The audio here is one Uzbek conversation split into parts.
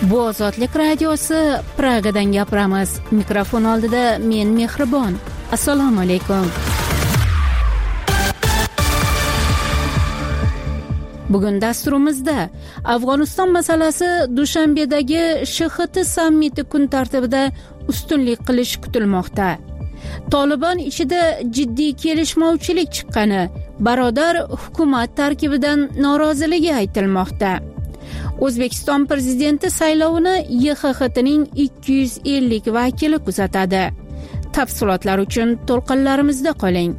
Bu Ozodlik radiosi, Pragadan gapiramiz. Mikrofon oldida men Mehribon. Assalomu alaykum. Bugun dasturimizda Afg'oniston masalasi Dushanbedagi SHT sammiti kun tartibida ustunlik qilish kutilmoqda. Tolibon ichida jiddiy kelishmovchilik chiqqani, barodar hukumat tarkibidan noroziligi aytilmoqda. O'zbekiston prezidenti saylovini YXHTning 250 vakili kuzatadi. Tafsilotlar uchun to'lqinlarimizda qoling.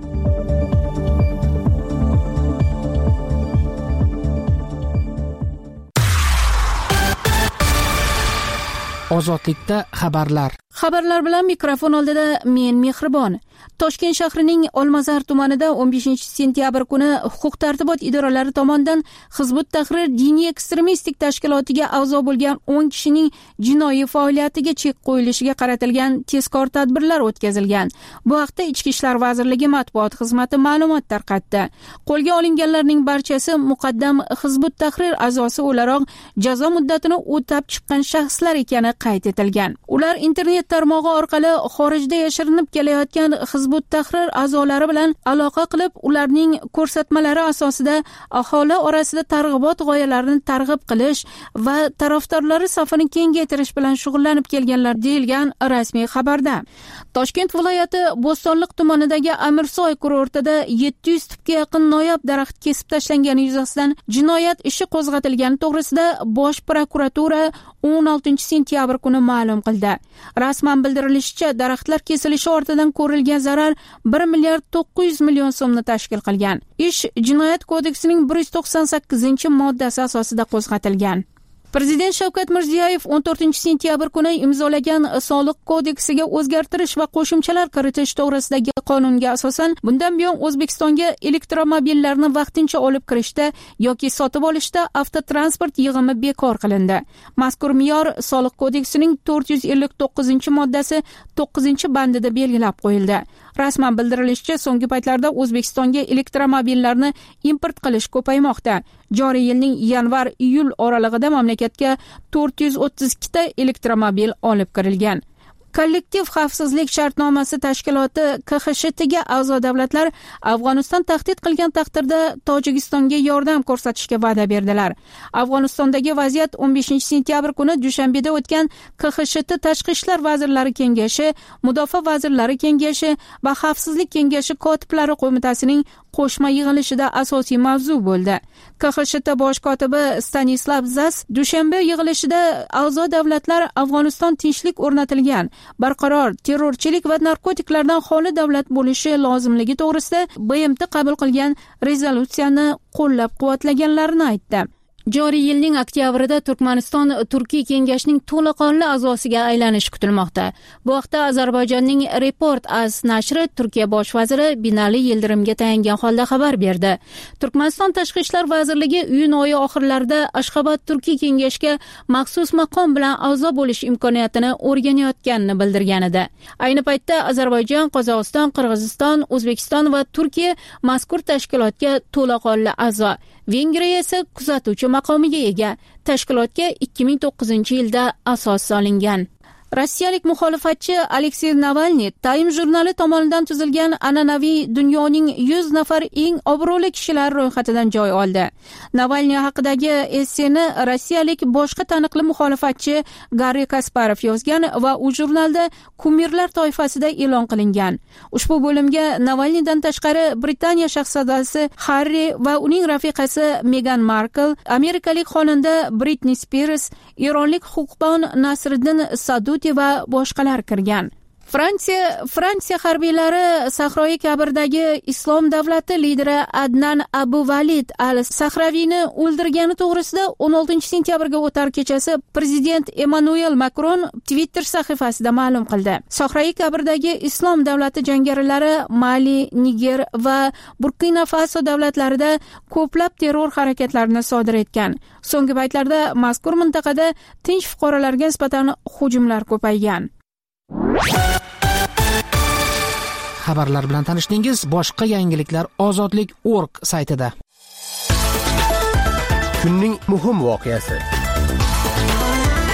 Ozodlikda xabarlar. Xabarlar bilan mikrofon oldida men Mehribon. Toshkent shahrining Olmazor tumanida 15-sentyabr kuni huquq-tartibot idoralari tomonidan Hizbut Tahrir diniy ekstremistik tashkilotiga a'zo bo'lgan 10 kishining jinoiy faoliyatiga chek qo'yilishiga qaratilgan tezkor tadbirlar o'tkazilgan. Bu haqda Ichki ishlar vazirligi matbuot xizmati ma'lumot tarqatdi. Qo'lga olinganlarning barchasi muqaddam Hizbut Tahrir a'zosi o'laroq jazo muddatini o'tab chiqqan shaxslar ekani qayd etilgan. Ular internet tarmog'i orqali xorijda yashirinib kelayotgan Hizbut Tahrir a'zolari bilan aloqa qilib, ularning ko'rsatmalari asosida aholi orasida targ'ibot g'oyalarini targ'ib qilish va tarafdorlari safini kengaytirish bilan shug'ullanib kelganlar deyilgan rasmiy xabarda. Toshkent viloyati Bo'stonliq tumanidagi Amirsoy kurortida 700 tupga yaqin noyob daraxt kesib tashlangani yuzasidan jinoyat ishi qo'zg'atilgani to'g'risida Bosh prokuratura 16-sentyabr kuni ma'lum qildi. Rasman bildirilishicha, daraxtlar kesilishi ortidan ko'rilgan zarar 1 milliard 900 million so'mni tashkil qilgan. Ish Jinoyat kodeksining 198-moddasi asosida qo'zg'atilgan. Prezident Shavkat Mirziyoyev 14-sentyabr kuni imzolagan Soliq kodeksiga o'zgartirish va qo'shimchalar kiritish to'g'risidagi qonunga asosan bundan buyon O'zbekistonga elektromobillarni vaqtincha olib kirishda yoki sotib olishda avtotransport yig'imi bekor qilindi. Mazkur me'yor Soliq kodeksining 459-moddasi 9-bandida belgilab qo'yildi. Rasman bildirilishicha, so'nggi paytlarda O'zbekistonga elektromobillarni import qilish ko'paymoqda. Joriy yilning yanvar-iyul oralig'ida mamlakatga 432 ta elektromobil olib kirilgan. Kollektiv xavfsizlik shartnomasi tashkiloti KXSHTga a'zo davlatlar Afg'oniston tahdid qilgan taqdirda Tojikistonga yordam ko'rsatishga va'da berdilar. Afg'onistondagi vaziyat 15-sentyabr kuni Dushanbeda o'tgan KXSHT Tashqi ishlar vazirlari kengashi, Mudofaa vazirlari kengashi va Xavfsizlik kengashi kotiblari qo'mitasining qo'shma yig'ilishida asosiy mavzu bo'ldi. KXSHT bosh kotibi Stanislav Zas Dushanba yig'ilishida a'zo davlatlar Afg'oniston tinchlik o'rnatilgan, barqaror, terrorchilik va narkotiklardan xoli davlat bo'lishi lozimligi to'g'risida BMT qabul qilgan rezolyutsiyani qo'llab-quvvatlaganlarini aytdi. Joriy yilning oktyabrida Turkmaniston Turkiy kengashning to'laqonli a'zosiga aylanishi kutilmoqda. Bu haqda Ozarbayjonning Report Az nashri Turkiya bosh vaziri Binali Yildirimga tayangan holda xabar berdi. Turkmaniston Tashqi ishlar vazirligi iyun oyi oxirlarida Ashxobod Turkiy kengashga maxsus maqom bilan a'zo bo'lish imkoniyatini o'rganayotganini bildirgan edi. Ayni paytda Ozarbayjon, Qozog'iston, Qirg'iziston, O'zbekiston va Turkiya mazkur tashkilotga to'laqonli a'zo. Vengriya esa kuzatuvchi maqomiga ega. Tashkilotga 2009-yilda asos solingan. Rossiyalik muxolifatchi Aleksey Navalniy Time jurnali tomonidan tuzilgan an'anaviy dunyoning 100 nafar eng obro'li kishilar ro'yxatidan joy oldi. Navalniy haqidagi esseni rossiyalik boshqa taniqli muxolifatchi Garri Kasparov yozgan va u jurnalda kumirlar toifasida e'lon qilingan. Ushbu bo'limga Navalniydan tashqari Britaniya shahzodasi Harry va uning rafiqasi Meghan Markle, amerikalik xonanda Britney Spears, eronlik huquqbon Nasriddin Saduti va boshqalar kirgan. Fransiya harbiylari Sahroyi Kabirdagi Islom davlati lideri Adnan Abu Valid al-Sahraviyni o'ldirgani to'g'risida 16-sentyabrga o'tar kechasi prezident Emmanuel Macron Twitter sahifasida ma'lum qildi. Sahroyi Kabirdagi Islom davlati jangarilari Mali, Niger va Burkina Faso davlatlarida ko'plab terror harakatlarini sodir etgan. So'nggi paytlarda mazkur mintaqada tinch fuqarolarga nisbatan hujumlar ko'paygan. Xabarlar bilan tanishdingiz. Boshqa yangiliklar ozodlik.org saytida. Kunning muhim voqeasi.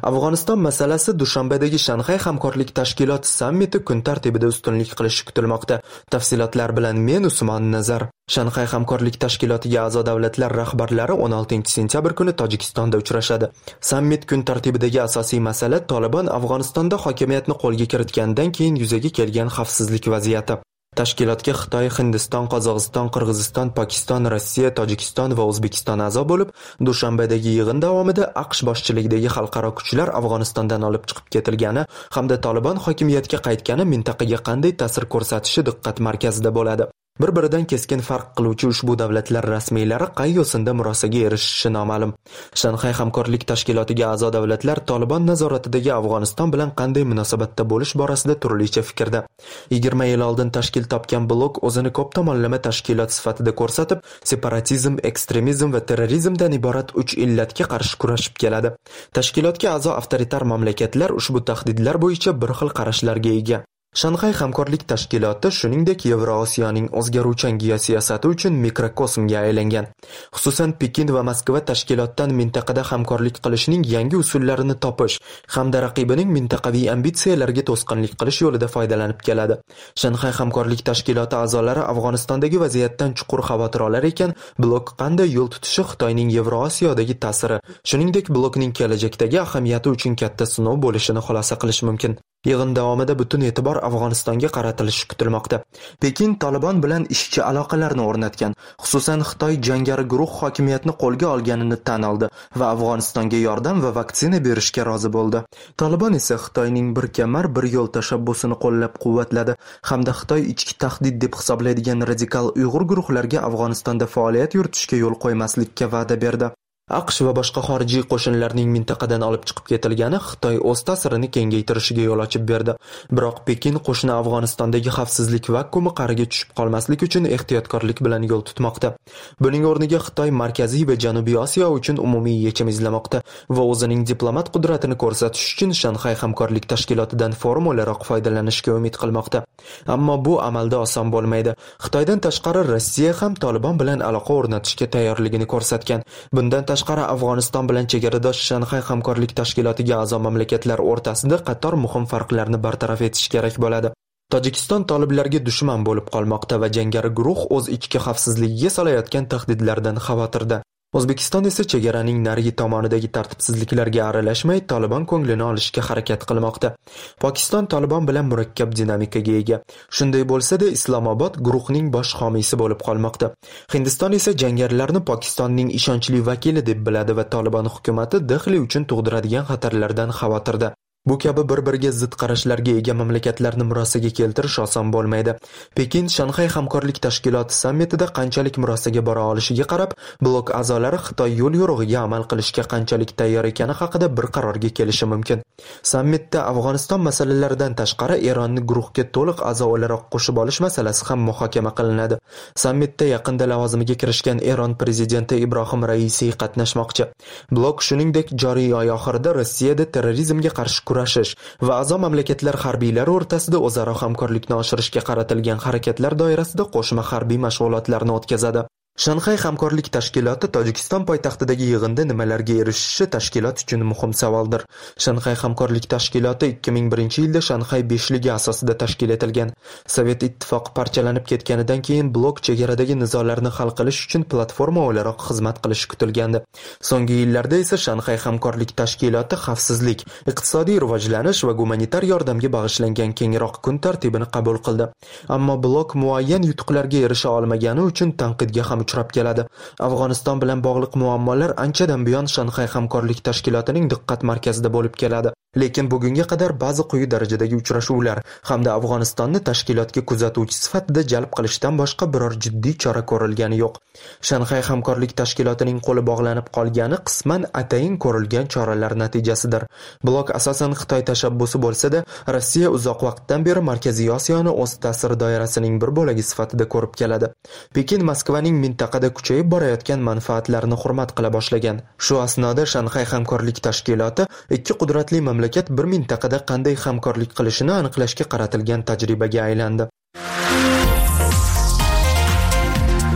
Afg'oniston masalasi Dushanbedagi Shanxay hamkorlik tashkiloti sammiti kun tartibida ustunlik qilishi kutilmoqda. Tafsilotlar bilan men Usmon Nazar. Shanxay hamkorlik tashkilotiga a'zo davlatlar rahbarlari 16-sentyabr kuni Tojikistonda uchrashadi. Sammit kun tartibidagi asosiy masala Taliban Afg'onistonda hokimiyatni qo'lga kiritgandan keyin yuzaga kelgan xavfsizlik vaziyati. Tashkilotga Xitoy, Hindiston, Qozog'iston, Qirg'iziston, Pokiston, Rossiya, Tojikiston va O'zbekiston a'zo bo'lib, Dushanbedagi yig'in davomida AQSh boshchiligidagi xalqaro kuchlar Afg'onistondan olib chiqib ketilgani hamda Taliban hokimiyatga qaytgani mintaqaga qanday ta'sir ko'rsatishi diqqat markazida bo'ladi. Bir-biridan keskin farq qiluvchi ushbu davlatlar rasmiylari qay yo'sinda murosaga erishishi noma'lum. Shanxay hamkorlik tashkilotiga a'zo davlatlar Taliban nazoratidagi Afg'oniston bilan qanday munosabatda bo'lish borasida turlicha fikrda. 20 yil oldin tashkil topgan blok o'zini ko'p tomonlama tashkilot sifatida ko'rsatib, separatizm, ekstremizm va terrorizmdan iborat 3 illatga qarshi kurashib keladi. Tashkilotga a'zo avtoritar mamlakatlar ushbu tahdidlar bo'yicha bir xil qarashlarga ega. Shanxay hamkorlik tashkiloti shuningdek Yevrosiyoning o'zgaruvchan geosiyosati uchun mikrokosmga aylangan. Xususan Pekin va Moskva tashkilotdan mintaqada hamkorlik qilishning yangi usullarini topish hamda raqibining mintaqaviy ambitsiyalariga to'sqinlik qilish yo'lida foydalanib keladi. Shanxay hamkorlik tashkiloti a'zolari Afg'onistondagi vaziyatdan chuqur xavotir olar ekan, blok qanday yo'l tutishi Xitoyning Yevrosiyodagi ta'siri, shuningdek blokning kelajakdagi ahamiyati uchun katta sinov bo'lishini xulosa qilish mumkin. Yig'in davomida butun e'tibor Afg'onistonga qaratilishi kutilmoqda. Pekin Taliban bilan ishchi aloqalarni o'rnatgan, xususan Xitoy jangari guruh hokimiyatni qo'lga olganini tan oldi va Afg'onistonga yordam va vaksina berishga rozi bo'ldi. Taliban esa Xitoyning bir kamar bir yo'l tashabbusini qo'llab-quvvatladi hamda Xitoy ichki tahdid deb hisoblaydigan radikal Uyg'ur guruhlarga Afg'onistonda faoliyat yuritishga yo'l qo'ymaslikka va'da berdi. AQSh va boshqa xorijiy qo'shinlarning mintaqadan olib chiqib ketilgani Xitoy o'z ta'sirini kengaytirishiga yo'l ochib berdi. Biroq Pekin qo'shni Afg'onistondagi xavfsizlik vakuumi qa'riga tushib qolmaslik uchun ehtiyotkorlik bilan yo'l tutmoqda. Buning o'rniga Xitoy Markaziy va Janubiy Osiyo uchun umumiy yechim izlamoqda va o'zining diplomat qudratini ko'rsatish uchun Shanxay hamkorlik tashkilotidan formularoq foydalanishga umid qilmoqda. Ammo bu amalda oson bo'lmaydi. Xitoydan tashqari Rossiya ham Taliban bilan aloqa o'rnatishga tayyorligini ko'rsatgan. Bundan tashqari Afg'oniston bilan chegaradosh Shanxay hamkorlik tashkilotiga a'zo mamlakatlar o'rtasida qator muhim farqlarni bartaraf etish kerak bo'ladi. Tojikiston toliblarga dushman bo'lib qolmoqda va jangari guruh o'z ichki xavfsizligiga solayotgan tahdidlardan xavotirda. O'zbekiston esa chegaraning narigi tomonidagi tartibsizliklarga aralashmay Taliban ko'nglini olishga harakat qilmoqda. Pokiston Taliban bilan murakkab dinamikaga ega. Shunday bo'lsa-da, Islomobod guruhning bosh homiysi bo'lib qolmoqda. Hindiston esa jangarilarni Pokistonning ishonchli vakili deb biladi va Taliban hukuumati Dehli uchun tug'diradigan xatarlardan xavotirda. Bu kabi bir-biriga zid qarashlarga ega mamlakatlarni murosaga keltirish oson bo'lmaydi. Pekin Shanxay hamkorlik tashkiloti sammitida qanchalik murosaga bora olishiga qarab, blok a'zolari Xitoy yo'l yo'rig'iga amal qilishga qanchalik tayyor ekani haqida bir qarorga kelishi mumkin. Sammitda Afg'oniston masalalaridan tashqari Eronni guruhga to'liq a'zo o'laroq qo'shib olish masalasi ham muhokama qilinadi. Sammitda yaqinda lavozimiga kirishgan Eron prezidenti Ibrohim Raisiy qatnashmoqchi. Blok shuningdek joriy oy oxirida Rossiyada terrorizmga qarshi kurashish va a'zo mamlakatlar harbiylari o'rtasida o'zaro hamkorlikni oshirishga qaratilgan harakatlar doirasida qo'shma harbiy mashg'ulotlarni o'tkazadi. Shanxay hamkorlik tashkiloti Tojikiston poytaxtidagi yig'inda nimalarga erishishi tashkilot uchun muhim savoldir. Shanxay hamkorlik tashkiloti 2001-yilda Shanxay beshligi asosida tashkil etilgan. Sovet ittifoqi parchalanib ketganidan keyin blok chegaradagi nizolarni hal qilish uchun platforma o'laroq xizmat qilishi kutilgandi. So'nggi yillarda esa Shanxay hamkorlik tashkiloti xavfsizlik, iqtisodiy rivojlanish va gumanitar yordamga bag'ishlangan kengroq kun tartibini qabul qildi. Ammo blok muayyan yutuqlarga erisha olmagani uchun tanqidga ham uchrab keladi. Afg'oniston bilan bog'liq muammolar anchadan buyon Shanxay hamkorlik tashkilotining diqqat markazida bo'lib keladi. Lekin bugunga qadar ba'zi quyi darajadagi uchrashuvlar hamda Afg'onistonni tashkilotga kuzatuvchi sifatida jalb qilishdan boshqa biror jiddiy chora ko'rilgani yo'q. Shanxay hamkorlik tashkilotining qo'li bog'lanib qolgani qisman atayin ko'rilgan choralar natijasidir. Blok asosan Xitoy tashabbusi bo'lsa-da, Rossiya uzoq vaqtdan beri Markaziy Osiyoni o'z ta'siri doirasining bir bo'lagi sifatida ko'rib keladi. Pekin Moskvaning mintaqada kuchayib borayotgan manfaatlarini hurmat qila boshlagan. Shu asnoda Shanxay hamkorlik tashkiloti ikki qudratli mamlakat bir mintaqada qanday hamkorlik qilishini aniqlashga qaratilgan tajribaga aylandi.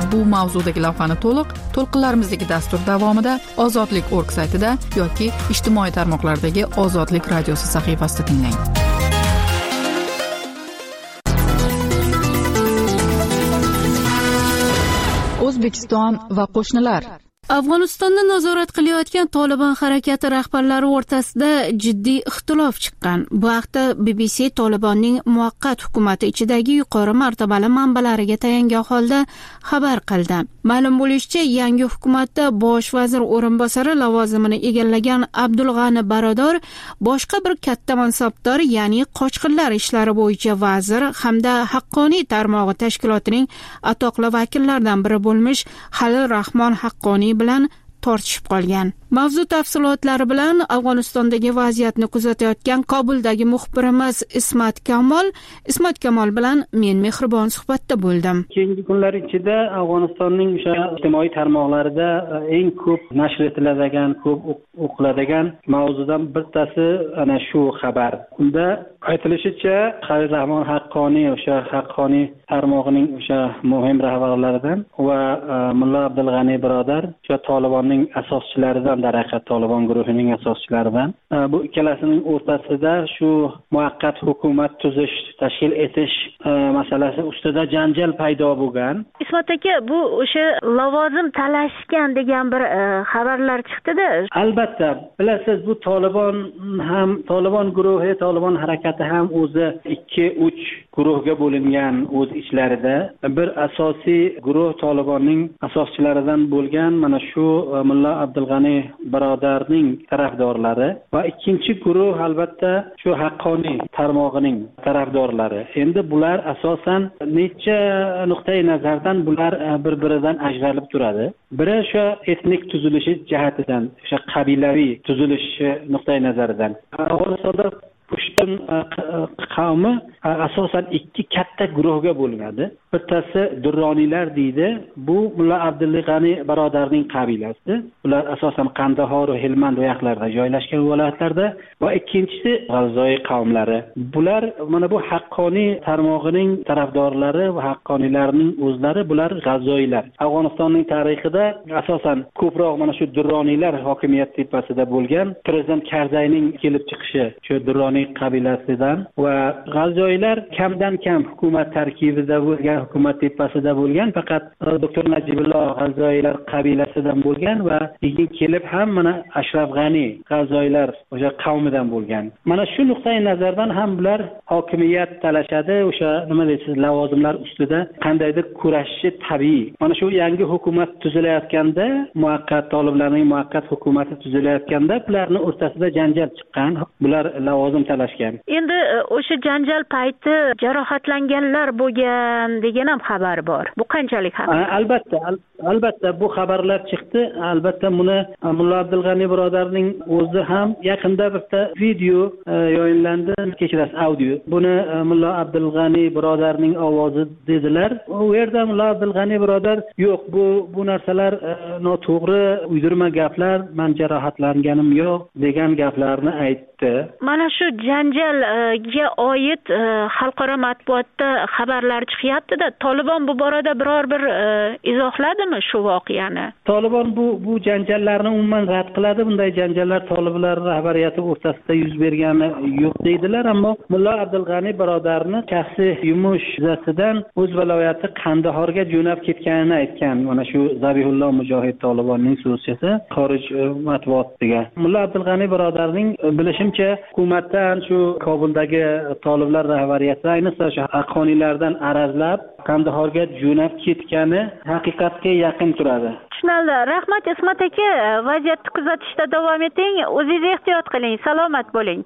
bu mavzudagi lavhani to'lqinlarimizdagi dastur davomida ozodlik.org saytida yoki ijtimoiy tarmoqlardagi Ozodlik radiosi sahifasida tinglang. O'zbekiston va qo'shnilar. Afg'onistonni nazorat qilayotgan Tolibon harakati rahbarlari o'rtasida jiddiy ixtilof chiqqan. Bu haqda BBC Tolibonning muvaqqat hukumati ichidagi yuqori martabali manbalariga tayangan holda xabar qildi. Ma'lum bo'lishicha, yangi hukumatda bosh vazir o'rinbosari lavozimini egallagan Abdulg'ani Barodor boshqa bir katta mansabdor, ya'ni qochqinlar ishlari bo'yicha vazir hamda Haqqoniy tarmog'i tashkilotining atoqli vakillaridan biri bo'lmish Halil Rahmon Haqqoniy bilan tortishib qolgan. Mavzu tafsilotlari bilan Afg'onistondagi vaziyatni kuzatayotgan Kobuldagi muxbirimiz Ismat Kamol bilan men mehribon suhbatda bo'ldim. Keyingi kunlar ichida Afg'onistonning o'sha ijtimoiy tarmoqlarida eng ko'p nashr etiladigan, ko'p o'qiladigan mavzudan bittasi ana shu xabar. Unda aytilishicha, Halil Rahmon Haqqoniy o'sha Haqqoniy tarmog'ining o'sha muhim rahbarlaridan va Mulla Abdulg'ani Birodar o'sha Tolibonning asoschilaridan, darhaqiqat Tolibon guruhining asoschilaridan, bu ikkalasining o'rtasida shu muvaqqat hukumat tashkil etish masalasi ustida janjal paydo bo'lgan. Ismat aka, bu o'sha lavozim talashgan degan bir xabarlar chiqdi-da. Albatta, bilasiz, bu Tolibon guruhi, Tolibon harakati ham o'zi 2-3 guruhga bo'lingan o'z ichlarida. Bir asosiy guruh Tolibonning asoschilaridan bo'lgan mana shu Mulla Abdulg'ani Birodarning tarafdorlari va ikkinchi guruh albatta shu Haqqoniy tarmog'ining tarafdorlari. Endi bular asosan necha nuqtai nazardan bular bir-biridan ajralib turadi. Biri o'sha etnik tuzilishi jihatidan, o'sha qabilaviy tuzilishi nuqtai nazaridan. Afg'onistonda Pushtun qavmi asosan ikki katta guruhga bo'linadi. Bittasi Durroniylar deydi. Bu Mulla Abdulg'ani Birodarning qabilasi. Ular asosan Qandahor va Helmand viloyatlarida joylashgan viloyatlarda va ikkinchisi G'azoy qavmlari. Bular mana bu Haqqoniy tarmog'ining tarafdorlari va Haqqoniylarning o'zlari, bular G'azoylar. Afg'onistonning tarixida asosan ko'proq mana shu Durroniylar hokimiyat tepasida bo'lgan. Prezident Karzayning kelib chiqishi shu Durroniy qabilasidan va G'azoylar kamdan kam hukumat tarkibida bo'lgan, hukumat tepasida bo'lgan, faqat doktor Najibulloh G'azoylar qabilasidan bo'lgan va keyin kelib ham mana Ashraf G'ani G'azoylar o'sha qavmidan bo'lgan. Mana shu nuqtai nazardan ham bular hokimiyat talashadi, o'sha nima deysiz, lavozimlar ustida qandaydir kurashishi tabiiy. Mana shu yangi hukumat tuzilayotganda, muvaqqat Toliblarning muvaqqat hukumati tuzilayotganda bularning o'rtasida janjal chiqqan. Bular lavozim talashgan. Endi o'sha janjal payti jarohatlanganlar bo'lgan degan ham xabar bor. Bu qanchalik haqiqiy? Albatta bu xabarlar chiqdi. Albatta buni Mulla Abdulg'ani Birodarning o'zi ham yaqinda bitta video yo'inlandi, kechirasiz, audio. Buni Mulla Abdulg'ani Birodarning ovozi dedilar. U yerda Mulla Abdulg'ani Birodar yo'q, bu narsalar noto'g'ri, uydirma gaplar, men jarohatlanganim yo'q degan gaplarni aytdi. Mana shu janjalga oid xalqaro matbuotda xabarlar chiqyapti-da. Tolibon bu borada biror bir izohladimi shu voqeani? Tolibon bu janjallarni umuman rad qiladi. Bunday janjallar Toliblar rahbariyati o'rtasida yuz bergani yo'q deydilar, ammo Mulla Abdulg'ani Birodarni shaxsiy yumush yuzasidan o'z viloyati Qandahorga jo'nab ketganini aytgan. Mana shu Zabihulloh Mujohid Tolibonning so'zchisi xorij matbuotiga. Mulla Abdulg'ani Birodarning bilishimcha hukumatdan shu Kobuldagi Toliblar rahbariyati ayniqsa o'sha Haqqoniylardan arazlab Qandahorga jo'nab ketgani haqiqatga yaqin turadi. Tushunildi. Rahmat Ismat aka, vaziyatni kuzatishda davom eting. O'zingiz ehtiyot qiling, salomat bo'ling.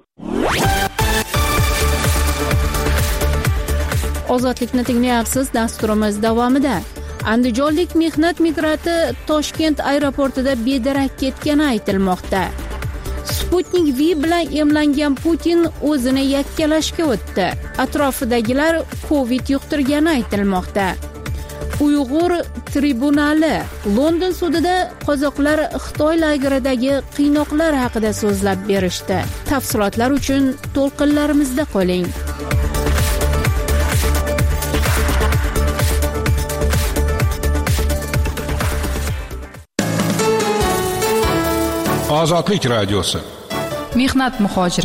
Ozodlikni tinglayapsiz. Dasturimiz davomida andijonlik mehnat migranti Toshkent aeroportida bedarak ketgani aytilmoqda. Sputnik V bilan emlangan Putin o'zini yakkalashga o'tdi. Atrofidagilar COVID yuqtirgani aytilmoqda. Uyg'ur tribunali London sudida qozoqlar Xitoy lageridagi qiynoqlar haqida so'zlab berishdi. Tafsilotlar uchun to'lqinlarimizda qoling. Ozodlik radiosi. Mehnat muhojiri.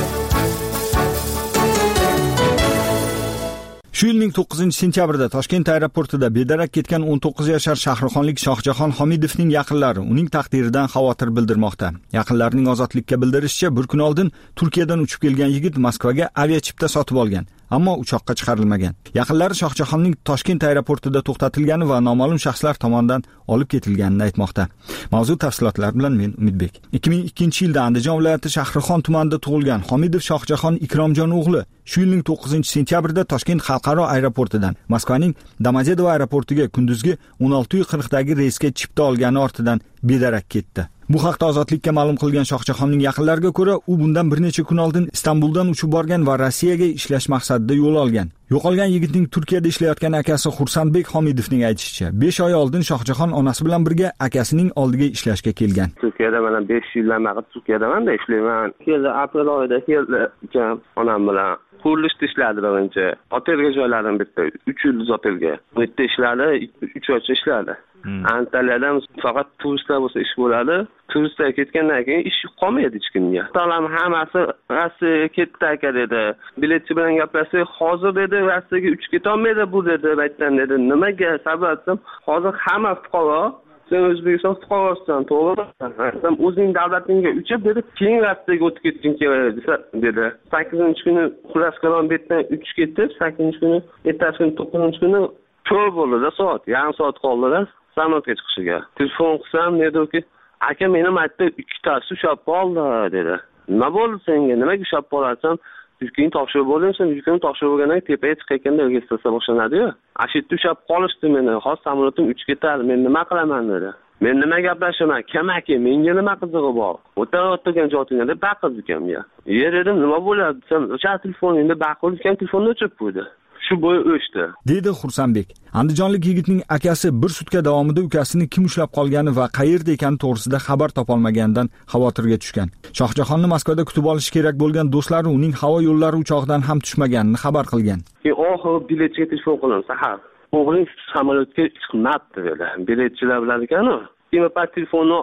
Shu yilning 9-sentyabrida Toshkent aeroportida bedarak ketgan 19 yashar shahrixonlik Shohjahon Homidovning yaqinlari uning taqdiridan xavotir bildirmoqda. Yaqinlarining ozodlikka bildirishicha, bir kun oldin Turkiyadan uchib kelgan yigit Moskvaga aviachipta sotib olgan, ammo uchoqqa chiqarilmagan. Yaqinlari Shohjahonning Toshkent aeroportida to'xtatilgani va noma'lum shaxslar tomonidan olib ketilganini aytmoqda. Mavzu tafsilotlari bilan men Umidbek. 2002-yilda Andijon viloyati Shahrixon tumanida tug'ilgan Homidov Shohjahon Ikromjon o'g'li shu yilning 9-sentyabrida Toshkent xalqaro aeroportidan Moskvaning Domodedovo aeroportiga kunduzgi 16:40 dagi reysga chipta olgani ortidan bedarak ketdi. Bu haqda Ozodlikka ma'lum qilgan Shohjahonning yaqinlariga ko'ra, u bundan bir necha kun oldin Istanbuldan uchib borgan va Rossiyaga ishlash maqsadida yo'l olgan. Yo'qolgan yigitning Turkiyada ishlayotgan akasi Xursandbek Homidovning aytishicha, 5 oy oldin Shohjahon onasi bilan birga akasining oldiga ishlashga kelgan. Turkiyada mana 5 yildan beri Turkiyadamanda ishlayman. Keldi aprel oyida keldi onam bilan. Qurilishda ishladi birinchi. Otelga joyladim bitta 3 yulduz otelga. Bu yerda ishladi, 3 oycha ishladi. Antaliyada faqat turistlar bo'lsa ish bo'ladi. Turistlar ketgandan keyin ish qolmaydi hech kimga. Talam hammasi Rossiyaga ketdi aka dedi. Biletchi bilan gaplashsak, hozir dedi Rossiyaga uchib keta olmaydi bu dedi, aytdan dedi. Nimaga sababim? Hozir hamma fuqaro sen O'zbekiston fuqarosisan, to'g'rimi? O'zing davlatingga uchib dedi, keyin Rossiyaga o'tib ketishing kerak dedi. 8-kuni Xuloskalon betdan uchib ketib, 8-kuni, ertasi kuni 9-kuni ko'r bo'ldi soat, yarim soat qoldi samolyotga chiqishiga. Telefon qilsam, dediki, aka meni matda 2 taksi ushlab qoldi dedi. Nima bo'ldi senga? Nimaga ushlab qolarsan? Yukingni topshirib bo'ldingsan, yukingni topshirib bo'lgandan keyin tepaga chiqayotganda registratsiya boshlanadi-yu. Ashitda ushlab qolishdi meni. Hozir samolyotim uchib ketadi. Men nima qilaman dedi. Men nima gaplashaman? Kim aka? Menga nima qizig'i bor? O'tirgan joyingda deb baqirdi ukamga. Dedim, nima bo'ladi? Sen o'sha telefoningda baqirgan telefonni o'chirib qo'ydi. Shu bo'yi o'chdi, dedi Xursandbek. Andijonlik yigitning akasi bir sutka davomida ukasini kim ushlab qolgani va qayerda ekani to'g'risida xabar topolmaganidan xavotirga tushgan. Shohjahonni Moskvada kutib olish kerak bo'lgan do'stlari uning havo yo'llari uchoqdan ham tushmaganini xabar qilgan. Oxiri biletchiga telefon qildim sahar. O'g'ling samolyotga chiqmabdi dedi. Biletchilar bilan ekan-ku. Keyin pat telefonni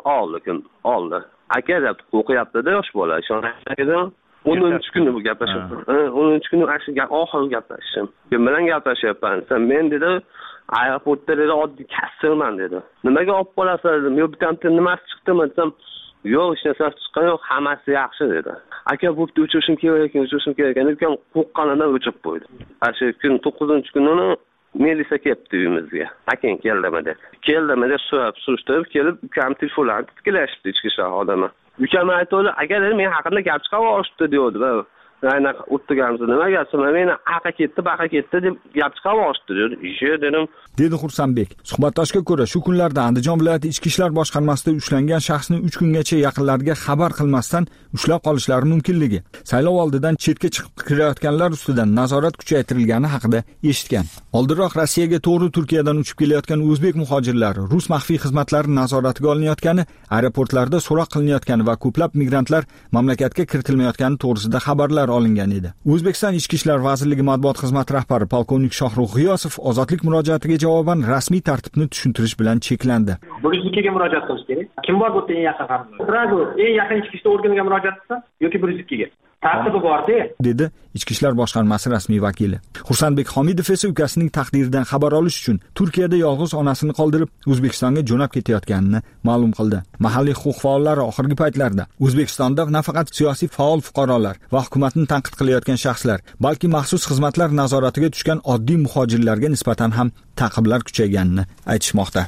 oldi. Aka deb o'qiyapti-da yosh bola. Ishonasizmi? 10-kuni bu gaplashib. 10-kuni oxirgi gaplashishim. Men bilan gaplashyapman. Sen men dedi, aeroportda dedi oddiy kassirman dedi. Nimaga olib qolasan dedim. Yo bitamda nimasi chiqdimi desam, yo'q, hech narsa chiqqan yo'q, hammasi yaxshi dedi. Aka bo'pti, uchirishim kerak ekan. Ukam qo'rqqanidan o'chib qo'ydi. Shu kun 9-kuni Melisa kelibdi uyimizga. Aking keldimi dedi. Keldimi deb surishtirib kelib, ukam telefonlarni tiklashdi ichki ishlar xodimi. Ukam aytdi, agar men haqimda gap chiqarib olishdi deydi. Ayna o'tganimizda nima gapsizmi? Meni aqa ketdi deb gap chiqarib olishdi dedi. Ishe dedim. Dedi Xursandbek. Suhbatdoshga ko'ra, shu kunlarda Andijon viloyati ichki ishlar boshqarmasida ushlangan shaxsni 3 kungacha yaqinlariga xabar qilmasdan ushlab qolishlari mumkinligi, saylov oldidan chetga chiqib kirayotganlar ustidan nazorat kuchaytirilgani haqida eshitgan. Oldinroq Rossiyaga to'g'ri Turkiyadan uchib kelayotgan o'zbek muhojirlari rus maxfiy xizmatlari nazoratiga olinayotgani, aeroportlarda so'roq qilinayotgani va ko'plab migrantlar mamlakatga kiritilmayotgani to'g'risida xabarlar olingan edi. O'zbekiston Ichki ishlar vazirligi matbuot xizmati rahbari polkovnik Shohruh G'iyosov ozodlik murojaatiga javoban rasmiy tartibni tushuntirish bilan cheklandi. 102 ga murojaat qilish kerak. Kim bor bu yerda eng yaqin xabar? Sразу eng yaqin ichki ishlar organiga murojaat qilsa yoki 102 ga. Tartibi bor-da, dedi Ichki ishlar boshqarmasi rasmiy vakili. Xursandbek Homidov esa ukasining taqdiridan xabar olish uchun Turkiyada yolg'iz onasini qoldirib O'zbekistonga jo'nab ketayotganini ma'lum qildi. Mahalliy huquq faollari oxirgi paytlarda O'zbekistonda nafaqat siyosiy faol fuqarolar va hukumatni tanqid qilayotgan shaxslar, balki maxsus xizmatlar nazoratiga tushgan oddiy muhojirlarga nisbatan ham ta'qiblar kuchayganini aytishmoqda.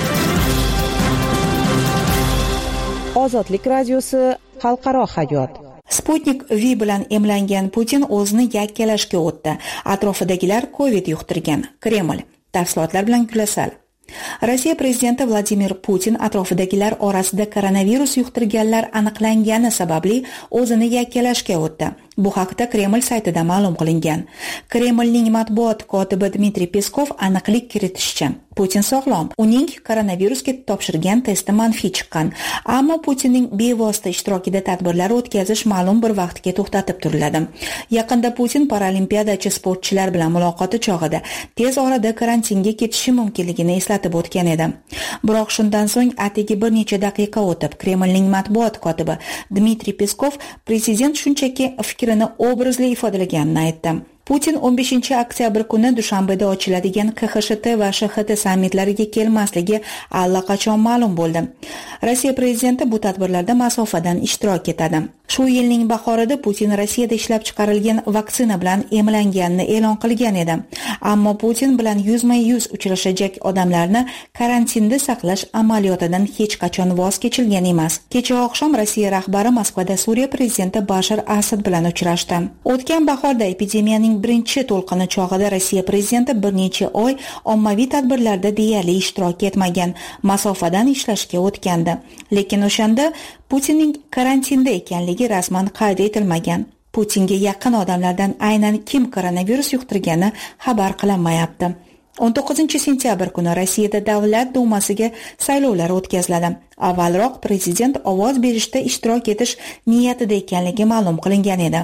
Ozodlik radiosi xalqaro hayot. Sputnik V bilan emlangan Putin o'zini yakkalashga o'tdi. Atrofidagilar COVID yuqtirgan. Kreml. Tafsilotlar bilan Gulasal. Rossiya prezidenti Vladimir Putin atrofidagilar orasida koronavirus yuqtirganlar aniqlangani sababli o'zini yakkalashga o'tdi. Bu haqda Kreml saytida ma'lum qilingan. Kremlning matbuot kotibi Dmitriy Peskov aniqlik kiritishicha, Putin sog'lom. Uning koronavirusga topshirgan testi manfiy chiqqan, ammo Putinning bevosita ishtirokida tadbirlar o'tkazish ma'lum bir vaqtga to'xtatib turiladi. Yaqinda Putin paralimpiadachi sportchilar bilan muloqoti chog'ida tez orada karantinga ketishi mumkinligini eslatib o'tgan edi. Biroq shundan so'ng atigi bir necha daqiqa o'tib, Kremlning matbuot kotibi Dmitriy Peskov prezident shunchaki fikrini obrazli ifodalaganini aytdi. Putin 15-oktyabr kuni Dushanbeda ochiladigan KXSHT va SHT sammitlariga kelmasligi allaqachon ma'lum bo'ldi. Rossiya prezidenti bu tadbirlarda masofadan ishtirok etadi. Shu yilning bahorida Putin Rossiyada ishlab chiqarilgan vaksina bilan emlanganini e'lon qilgan edi. Ammo Putin bilan yuzma-yuz uchrashajak odamlarni karantinda saqlash amaliyotidan hech qachon voz kechilgan emas. Kecha oqshom Rossiya rahbari Moskvada Suriya prezidenti Bashar Asad bilan uchrashdi. O'tgan bahorda epidemiyaning birinchi to'lqini chog'ida Rossiya prezidenti bir necha oy ommaviy tadbirlarda deyarli ishtirok etmagan, masofadan ishlashga o'tgandi. Lekin o'shanda Putinning karantinda ekanligi rasman qayd etilmagan. Putinga yaqin odamlardan aynan kim koronavirus yuqtirgani xabar qilinmayapti. 19-sentyabr kuni Rossiyada Davlat dumasiga saylovlar o'tkaziladi. Avvalroq prezident ovoz berishda ishtirok etish niyatida ekanligi ma'lum qilingan edi.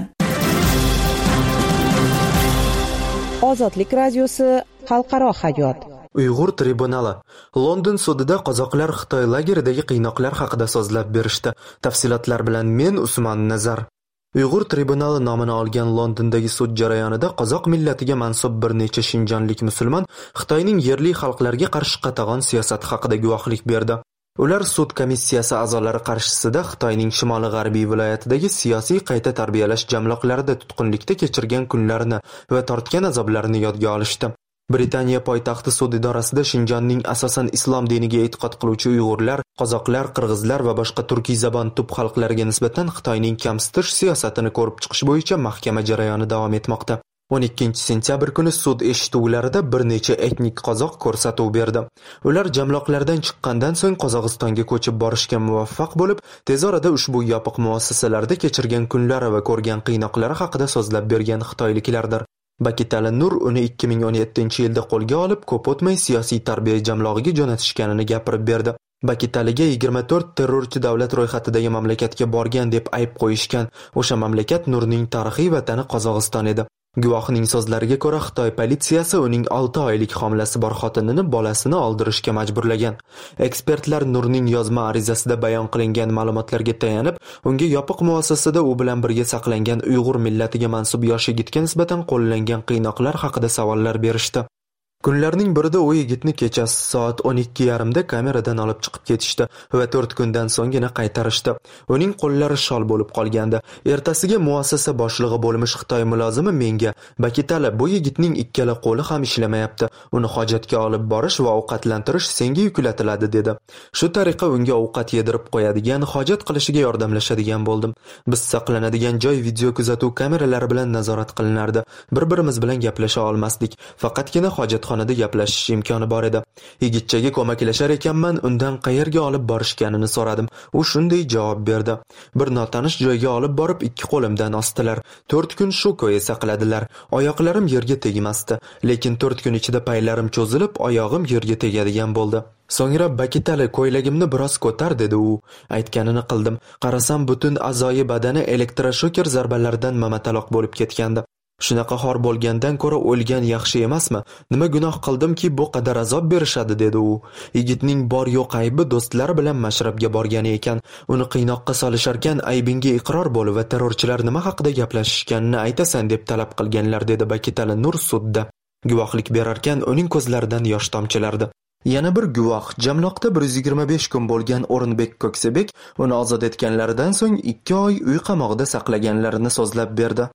Ozodlik radiosi xalqaro hayot. Uyg'ur tribunali London sudida qozoqlar Xitoy lageridagi qiynoqlar haqida so'zlab berishdi. Tafsilotlar bilan men Usmon Nazar. Uyg'ur tribunali nomini olgan Londondagi sud jarayonida qozoq millatiga mansub bir necha shinjonlik musulmon Xitoyning yerli xalqlarga qarshi qatag'on siyosati haqida guvohlik berdi. Ular sud komissiyasi a'zolari qarshisida Xitoyning shimoli-g'arbiy viloyatidagi siyosiy qayta tarbiyalash jamloqlarida tutqunlikda kechirgan kunlarini va tortgan azoblarini yodga olishdi. Britaniya poytaxti sud idorasida Shinjonning asosan islom diniga e'tiqod qiluvchi uyg'urlar, qozoqlar, qirg'izlar va boshqa turkiy zabon tub xalqlariga nisbatan Xitoyning kamsitish siyosatini ko'rib chiqish bo'yicha mahkama jarayoni davom etmoqda. 12-sentyabr kuni sud eshituvlarida bir necha etnik qozoq ko'rsatuv berdi. Ular jamloqlardan chiqqandan so'ng Qozog'istonga ko'chib borishga muvaffaq bo'lib, tez orada ushbu yopiq muassasalarda kechirgan kunlari va ko'rgan qiynoqlari haqida so'zlab bergan xitoyliklardir. Bakitali Nur uni 2017-yilda qo'lga olib, ko'p o'tmay siyosiy tarbiya jamlog'iga jo'natishganini gapirib berdi. Bakitaliga 24 terrorchi davlat ro'yxatidagi mamlakatga borgan deb ayb qo'yishgan. O'sha mamlakat Nurning tarixiy vatani Qozog'iston edi. Guvohning so'zlariga ko'ra, Xitoy politsiyasi uning 6 oylik homilasi bor xotinini bolasini oldirishga majburlagan. Ekspertlar Nurning yozma arizasida bayon qilingan ma'lumotlarga tayanib, unga yopiq muassasada u bilan birga saqlangan Uyg'ur millatiga mansub yosh yigitga nisbatan qo'llangan qiynoqlar haqida savollar berishdi. Kunlarning birida u yigitni kechasi soat 12:30da kameradan olib chiqib ketishdi va 4 kundan so'nggina qaytarishdi. Uning qo'llari shol bo'lib qolgandi. Ertasiga muassasa boshlig'i bo'lmish Xitoy mulozimi menga "Bakitali, bu yigitning ikkala qo'li ham ishlamayapti. Uni hojatga olib borish va ovqatlantirish senga yuklatiladi" dedi. Shu tariqa unga ovqat yedirib qo'yadigan, hojat qilishiga yordamlashadigan bo'ldim. Biz saqlanadigan joy video kuzatuv kameralari bilan nazorat qilinardi. Bir-birimiz bilan gaplasha olmasdik. Faqatgina hojatxonada gaplashish imkoni bor edi. Yigitchaga ko'maklashar ekanman, undan qayerga olib borishganini so'radim. U shunday javob berdi: "Bir notanish joyga olib borib, ikki qo'limdan osdilar. 4 kun shu ko'yi saqladilar. Oyoqlarim yerga tegmasdi, lekin 4 kun ichida paylarim cho'zilib, oyog'im yerga tegadigan bo'ldi. So'ngra Bakitali, ko'ylagimni biroz ko'tar" dedi u. Aytganini qildim. Qarasam, butun a'zoyi badani elektroshoker zarbalaridan mamataloq bo'lib ketgandi. Shunaqa xor bo'lgandan ko'ra o'lgan yaxshi emasmi? Nima gunoh qildimki bu qadar azob berishadi, dedi u. Yigitning bor yo'q aybi do'stlari bilan mashrabga borgani ekan. Uni qiynoqqa solisharkan aybingga iqror bo'l va terrorchilar nima haqida gaplashishganini aytasan deb talab qilganlar, dedi Bakitali Nur sudda. Guvohlik berarkan uning ko'zlaridan yosh tomchilardi. Yana bir guvoh jamloqda 125 kun bo'lgan O'rinbek Ko'ksebek uni ozod etganlaridan so'ng 2 oy uy qamog'ida saqlaganlarini so'zlab berdi.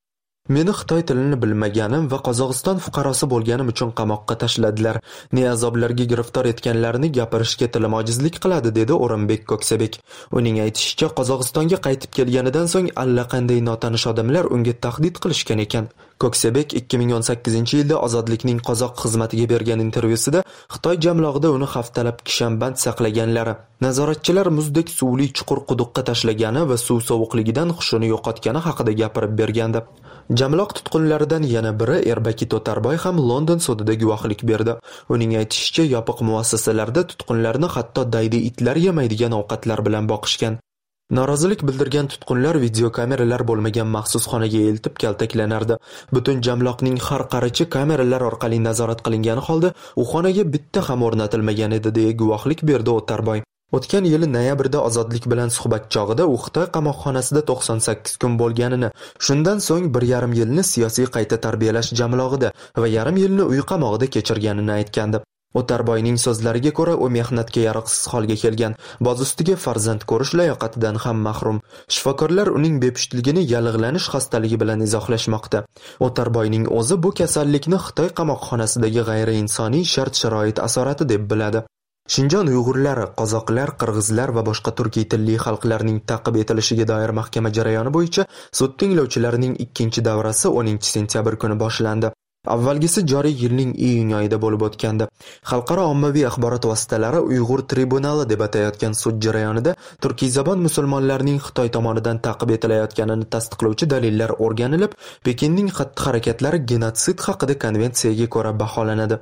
Meni Xitoy tilini bilmaganim va Qozog'iston fuqarosi bo'lganim uchun qamoqqa tashladilar. Ne azoblarga giriftor etganlarini gapirishga tilim ojizlik qiladi, dedi O'rinbek Ko'ksabek. Uning aytishicha, Qozog'istonga qaytib kelganidan so'ng allaqanday notanish odamlar unga tahdid qilishgan ekan. Ko'ksabek 2018-yilda Ozodlikning qozoq xizmatiga bergan intervyusida Xitoy jamlog'ida uni haftalab kishanband saqlaganlari, nazoratchilar muzdek suvli chuqur quduqqa tashlagani va suv sovuqligidan hushini yo'qotgani haqida gapirib bergandi. Jamloq tutqunlaridan yana biri Erbaki To'tarboy ham London sudida guvohlik berdi. Uning aytishicha, yopiq muassasalarda tutqunlarni hatto daydi itlar yemaydigan ovqatlar bilan boqishgan. Norozilik bildirgan tutqunlar videokameralar bo'lmagan maxsus xonaga eltib kaltaklanardi. Butun jamloqning har qarichi kameralar orqali nazorat qilingani holda u xonaga bitta ham o'rnatilmagan edi, deya guvohlik berdi O'tarboy. O'tgan yili noyabrda Ozodlik bilan suhbat chog'ida u Xitoy qamoqxonasida 98 kun bo'lganini, shundan so'ng 1,5 yilni siyosiy qayta tarbiyalash jamlog'ida va yarim yilni uy qamog'ida kechirganini aytgandi. O'tarboyning so'zlariga ko'ra, u mehnatga yaroqsiz holga kelgan, boz ustiga farzand ko'rish layoqatidan ham mahrum. Shifokorlar uning bepushtligini yallig'lanish xastaligi bilan izohlashmoqda. O'tarboyning o'zi bu kasallikni Xitoy qamoqxonasidagi g'ayriinsoniy shart-sharoit asorati deb biladi. Shinjon uyg'urlari, qozoqlar, qirg'izlar va boshqa turkiy tilli xalqlarning ta'qib etilishiga doir mahkama jarayoni bo'yicha sud tinglovchilarining ikkinchi davrasi 10-sentyabr kuni boshlandi. Avvalgisi joriy yilning iyun oyida bo'lib o'tgandi. Xalqaro ommaviy axborot vositalari Uyg'ur tribunali deb atayotgan sud jarayonida turkiy zabon musulmonlarning Xitoy tomonidan ta'qib etilayotganini tasdiqlovchi dalillar o'rganilib, Pekinning xatti-harakatlari genotsid haqida konvensiyaga ko'ra baholanadi.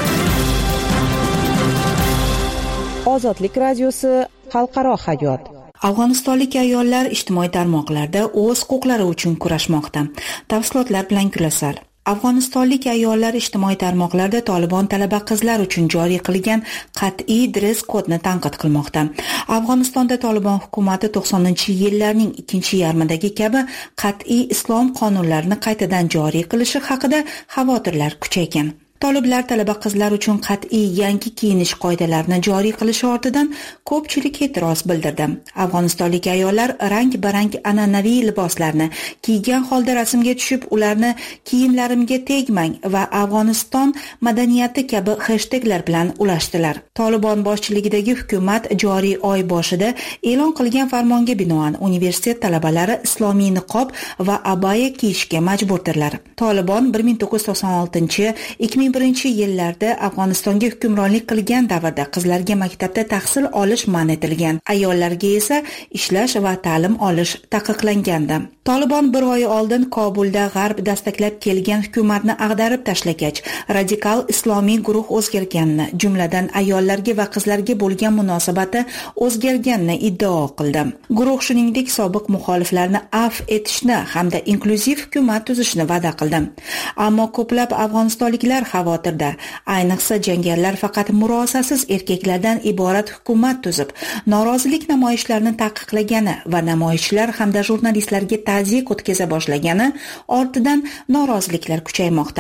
Ozodlik radiosi xalqaro hayot. Afg'onistonlik ayollar ijtimoiy tarmoqlarda o'z huquqlari uchun kurashmoqda. Tafsilotlar bilan Gulasal. Afg'onistonlik ayollar ijtimoiy tarmoqlarda Tolibon talaba qizlar uchun joriy qilgan qat'iy dress kodni tanqid qilmoqda. Afg'onistonda Tolibon hukumati 90-yillarning ikkinchi yarmidagi kabi qat'iy islom qonunlarini qaytadan joriy qilishi haqida xavotirlar kuchaygan. Toliblar talaba qizlar uchun qat'iy yangi kiyinish qoidalarini joriy qilishi ortidan ko'pchilik e'tiroz bildirdi. Afg'onistonlik ayollar rang-barang an'anaviy liboslarni kiygan holda rasmga tushib, ularni kiyimlarimga tegmang va Afg'oniston madaniyati kabi hashtaglar bilan ulashdilar. Tolibon boshchiligidagi hukumat joriy oy boshida e'lon qilgan farmonga binoan universitet talabalari islomiy niqob va abaya kiyishga majburdirlar. Tolibon 1996-2001-yillarda Afg'onistonga hukmronlik qilgan davrda qizlarga maktabda tahsil olish man etilgan, ayollarga esa ishlash va ta'lim olish taqiqlangandi. Tolibon bir oy oldin Kobulda g'arb dastaklab kelgan hukumatni ag'darib tashlagach, radikal islomiy guruh o'zgarganini, jumladan ayollarga va qizlarga bo'lgan munosabati o'zgarganini iddao qildi. Guruh shuningdek sobiq muxoliflarni afv etishni hamda inklyuziv hukumat tuzishni va'da qildi. Ammo ko'plab afg'onistonliklar xavotirda. Ayniqsa jangarilar faqat murosasiz erkaklardan iborat hukumat tuzib, norozilik namoyishlarini taqiqlagani va namoyishchilar hamda jurnalistlarga ta'ziyat o'tkaza boshlagani ortidan noroziliklar kuchaymoqda.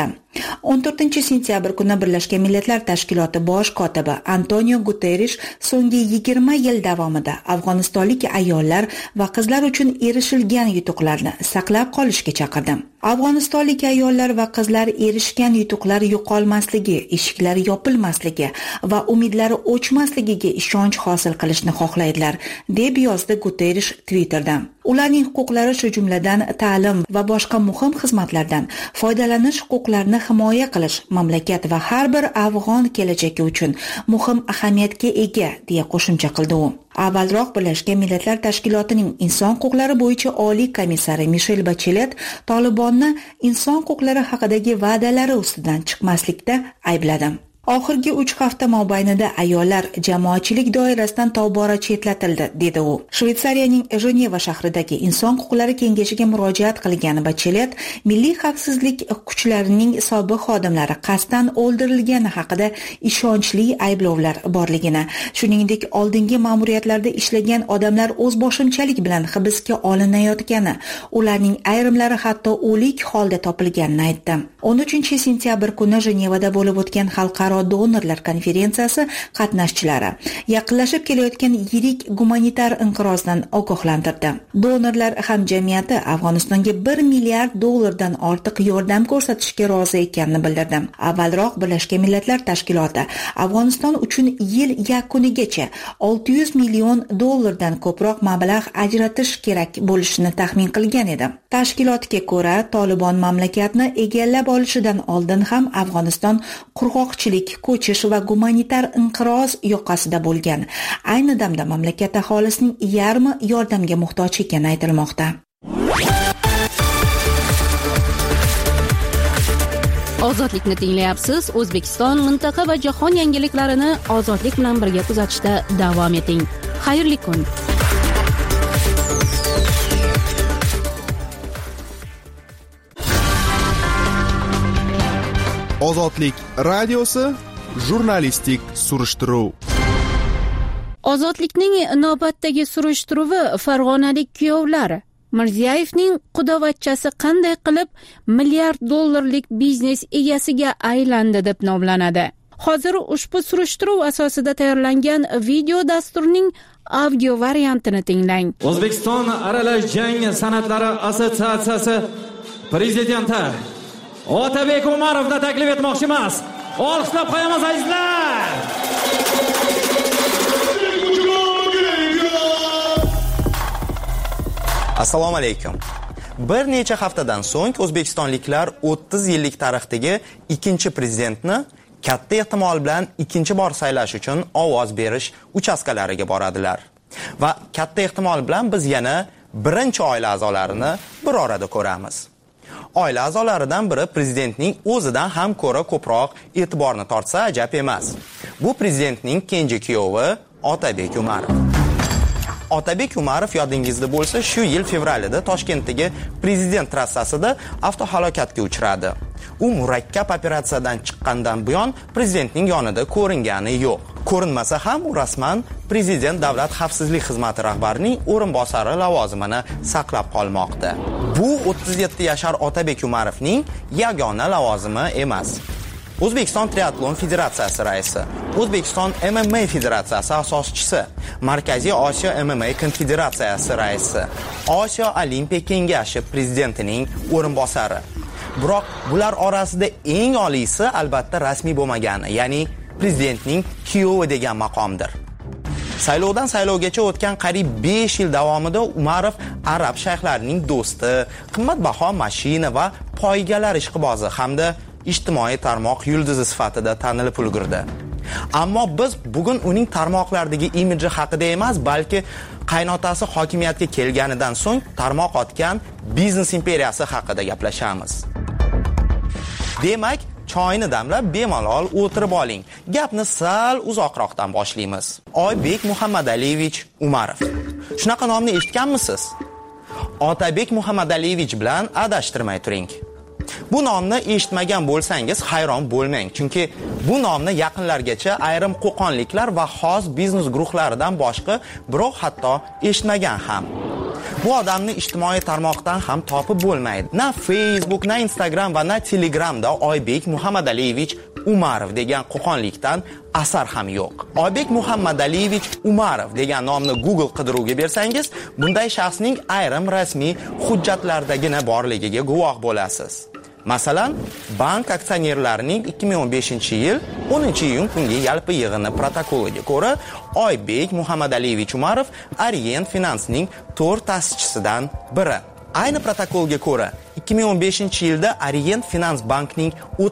14-sentyabr kuni Birlashgan Millatlar Tashkiloti bosh kotibi Antonio Guterres so'nggi 20 yil davomida afg'onistonlik ayollar va qizlar uchun erishilgan yutuqlarni saqlab qolishga chaqirdi. Afg'onistonlik ayollar va qizlar erishgan yutuqlar yo'qolmasligi, eshiklari yopilmasligi va umidlari o'chmasligiga ishonch hosil qilishni xohlaydilar, deb yozdi Guterres Twitterda. Ularning huquqlari shu jumladan ta'lim va boshqa muhim xizmatlardan foydalanish huquqlarini himoya qilish mamlakat va har bir afg'on kelajagi uchun muhim ahamiyatga ega, deya qo'shimcha qildi u. Avvalroq Birlashgan Millatlar Tashkilotining inson huquqlari bo'yicha oliy komissari Michelle Bachelet Tolibonni inson huquqlari haqidagi va'dalari ustidan chiqmaslikda aybladi. Oxirgi 3 hafta mobaynida ayollar jamoatchilik doirasidan tobora chetlatildi, dedi u. Shveysariyaning Jeneva shahridagi Inson huquqlari kengashiga murojaat qilgan Bachelet, milliy xavfsizlik kuchlarining sobiq xodimlari qasddan o'ldirilgani haqida ishonchli ayblovlar borligini, shuningdek oldingi ma'muriyatlarda ishlagan odamlar o'zboshimchalik bilan hibsga olinayotgani, ularning ayrimlari hatto o'lik holda topilganini aytdi. 13-sentyabr kuni Jenevada bo'lib o'tgan xalqaro xalqaro donorlar konferensiyasi qatnashchilari yaqinlashib kelayotgan yirik gumanitar inqirozdan ogohlantirdi. Donorlar hamjamiyati Afg'onistonga $1 milliard ortiq yordam ko'rsatishga rozi ekanini bildirdi. Avvalroq Birlashgan Millatlar Tashkiloti Afg'oniston uchun yil yakunigacha $600 million ko'proq mablag' ajratish kerak bo'lishini taxmin qilgan edi. Tashkilotga ko'ra, Tolibon mamlakatni egallab olishidan oldin ham Afg'oniston qurg'oqchilik, ko'chish va gumanitar inqiroz yoqasida bo'lgan. Ayni damda mamlakat aholisining yarmi yordamga muhtoj ekani aytilmoqda. Ozodlikni tinglayapsiz. O'zbekiston, mintaqa va jahon yangiliklarini ozodlik bilan birga kuzatishda davom eting. Xayrli kun. Ozodlik radiosi jurnalistik surishtiruv. Ozodlikning navbatdagi surishtiruvi farg'onalik kuyovlar Mirziyoyevning qudovachchasi qanday qilib $1 milliard biznes egasiga aylandi deb nomlanadi. Hozir ushbu surishtiruv asosida tayyorlangan video dasturning audio variantini tinglang. O'zbekiston aralash jang san'atlari assotsiatsiyasi prezidenti Otabek Umarovni taklif etmoqchimiz. Olqishlab qo'yamiz azizlar. Assalomu alaykum. Bir necha haftadan so'ng o'zbekistonliklar 30 yillik tarixdagi ikkinchi prezidentni katta ehtimol bilan ikkinchi bor saylash uchun ovoz berish uchastkalariga boradilar. Va katta ehtimol bilan biz yana birinchi oila a'zolarini bir orada ko'ramiz. Oila a'zolaridan biri prezidentning o'zidan ham ko'ra ko'proq e'tiborni tortsa ajab emas. Bu prezidentning kenja kuyovi Otabek Umarov. Otabek Umarov yodingizda bo'lsa, shu yil fevralida Toshkentdagi prezident trassasida avtohalokatga uchradi. U murakkab operatsiyadan chiqqandan buyon prezidentning yonida ko'ringani yo'q. Ko'rinmasa ham u rasman prezident davlat xavfsizlik xizmati rahbarining o'rinbosari lavozimini saqlab qolmoqda. Bu 37 yashar Otabek Umarovning yagona lavozimi emas. O'zbekiston Triatlon Federatsiyasi raisi, O'zbekiston MMA Federatsiyasi asoschisi, Markaziy Osiyo MMA Konfederatsiyasi raisi, Osiyo Olimpiya Kengashi prezidentining o'rinbosari. Biroq bular orasida eng oliysi albatta rasmiy bo'lmagani, ya'ni prezidentning kuyovi degan maqomdir. Saylovdan saylovgacha o'tgan qariyb 5 yil davomida Umarov arab shayxlarining do'sti, qimmatbaho mashina va poygalar ishqibozi hamda ijtimoiy tarmoq yulduzi sifatida tanilib ulgurdi. Ammo biz bugun uning tarmoqlardagi imidji haqida emas, balki qaynotasi hokimiyatga kelganidan so'ng tarmoq otgan biznes imperiyasi haqida gaplashamiz. Demak, choyni damlab bemalol o'tirib oling. Gapni sal uzoqroqdan boshlaymiz. Oybek Muhammadaliyevich Umarov. Shunaqa nomni eshitganmisiz? Otabek Muhammadaliyevich bilan adashtirmay turing. Bu nomni eshitmagan bo'lsangiz hayron bo'lmang, chunki bu nomni yaqinlargacha ayrim qo'qonliklar va xos biznes guruhlaridan boshqa birov hatto eshitmagan ham. Bu odamni ijtimoiy tarmoqdan ham topib bo'lmaydi. Na Facebook, na Instagram va na Telegramda Oybek Muhammadaliyevich Umarov degan qo'qonlikdan asar ham yo'q. Oybek Muhammadaliyevich Umarov degan nomni Google qidiruvga bersangiz, bunday shaxsning ayrim rasmiy hujjatlardagina borligiga guvoh bo'lasiz. Masalan, bank aksionerlarining 2015-yil 10-iyun kungi yalpi yig'ini protokoliga ko'ra, Oybek Muhammadaliyevich Umarov Orient Finance'ning 4 ta'sischisidan biri. Ayni protokolga ko'ra, 2015-yilda Orient Finance bankning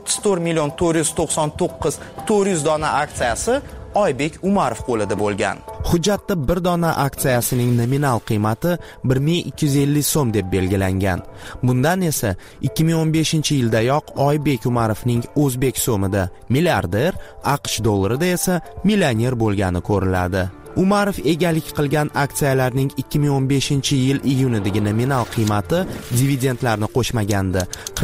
34.499.400 dona aksiyasi Oybek Umarov qo'lida bo'lgan. Hujjatda bir dona aksiyasining nominal qiymati 1250 so'm deb belgilangan. Bundan esa 2015-yildayoq Oybek Umarovning o'zbek so'mida milliarder, AQSh dollarida esa millioner bo'lgani ko'riladi. Umarov egalik qilgan aksiyalarning 2015-yil iyunidagi nominal qiymati dividendlarni qo'shmaganda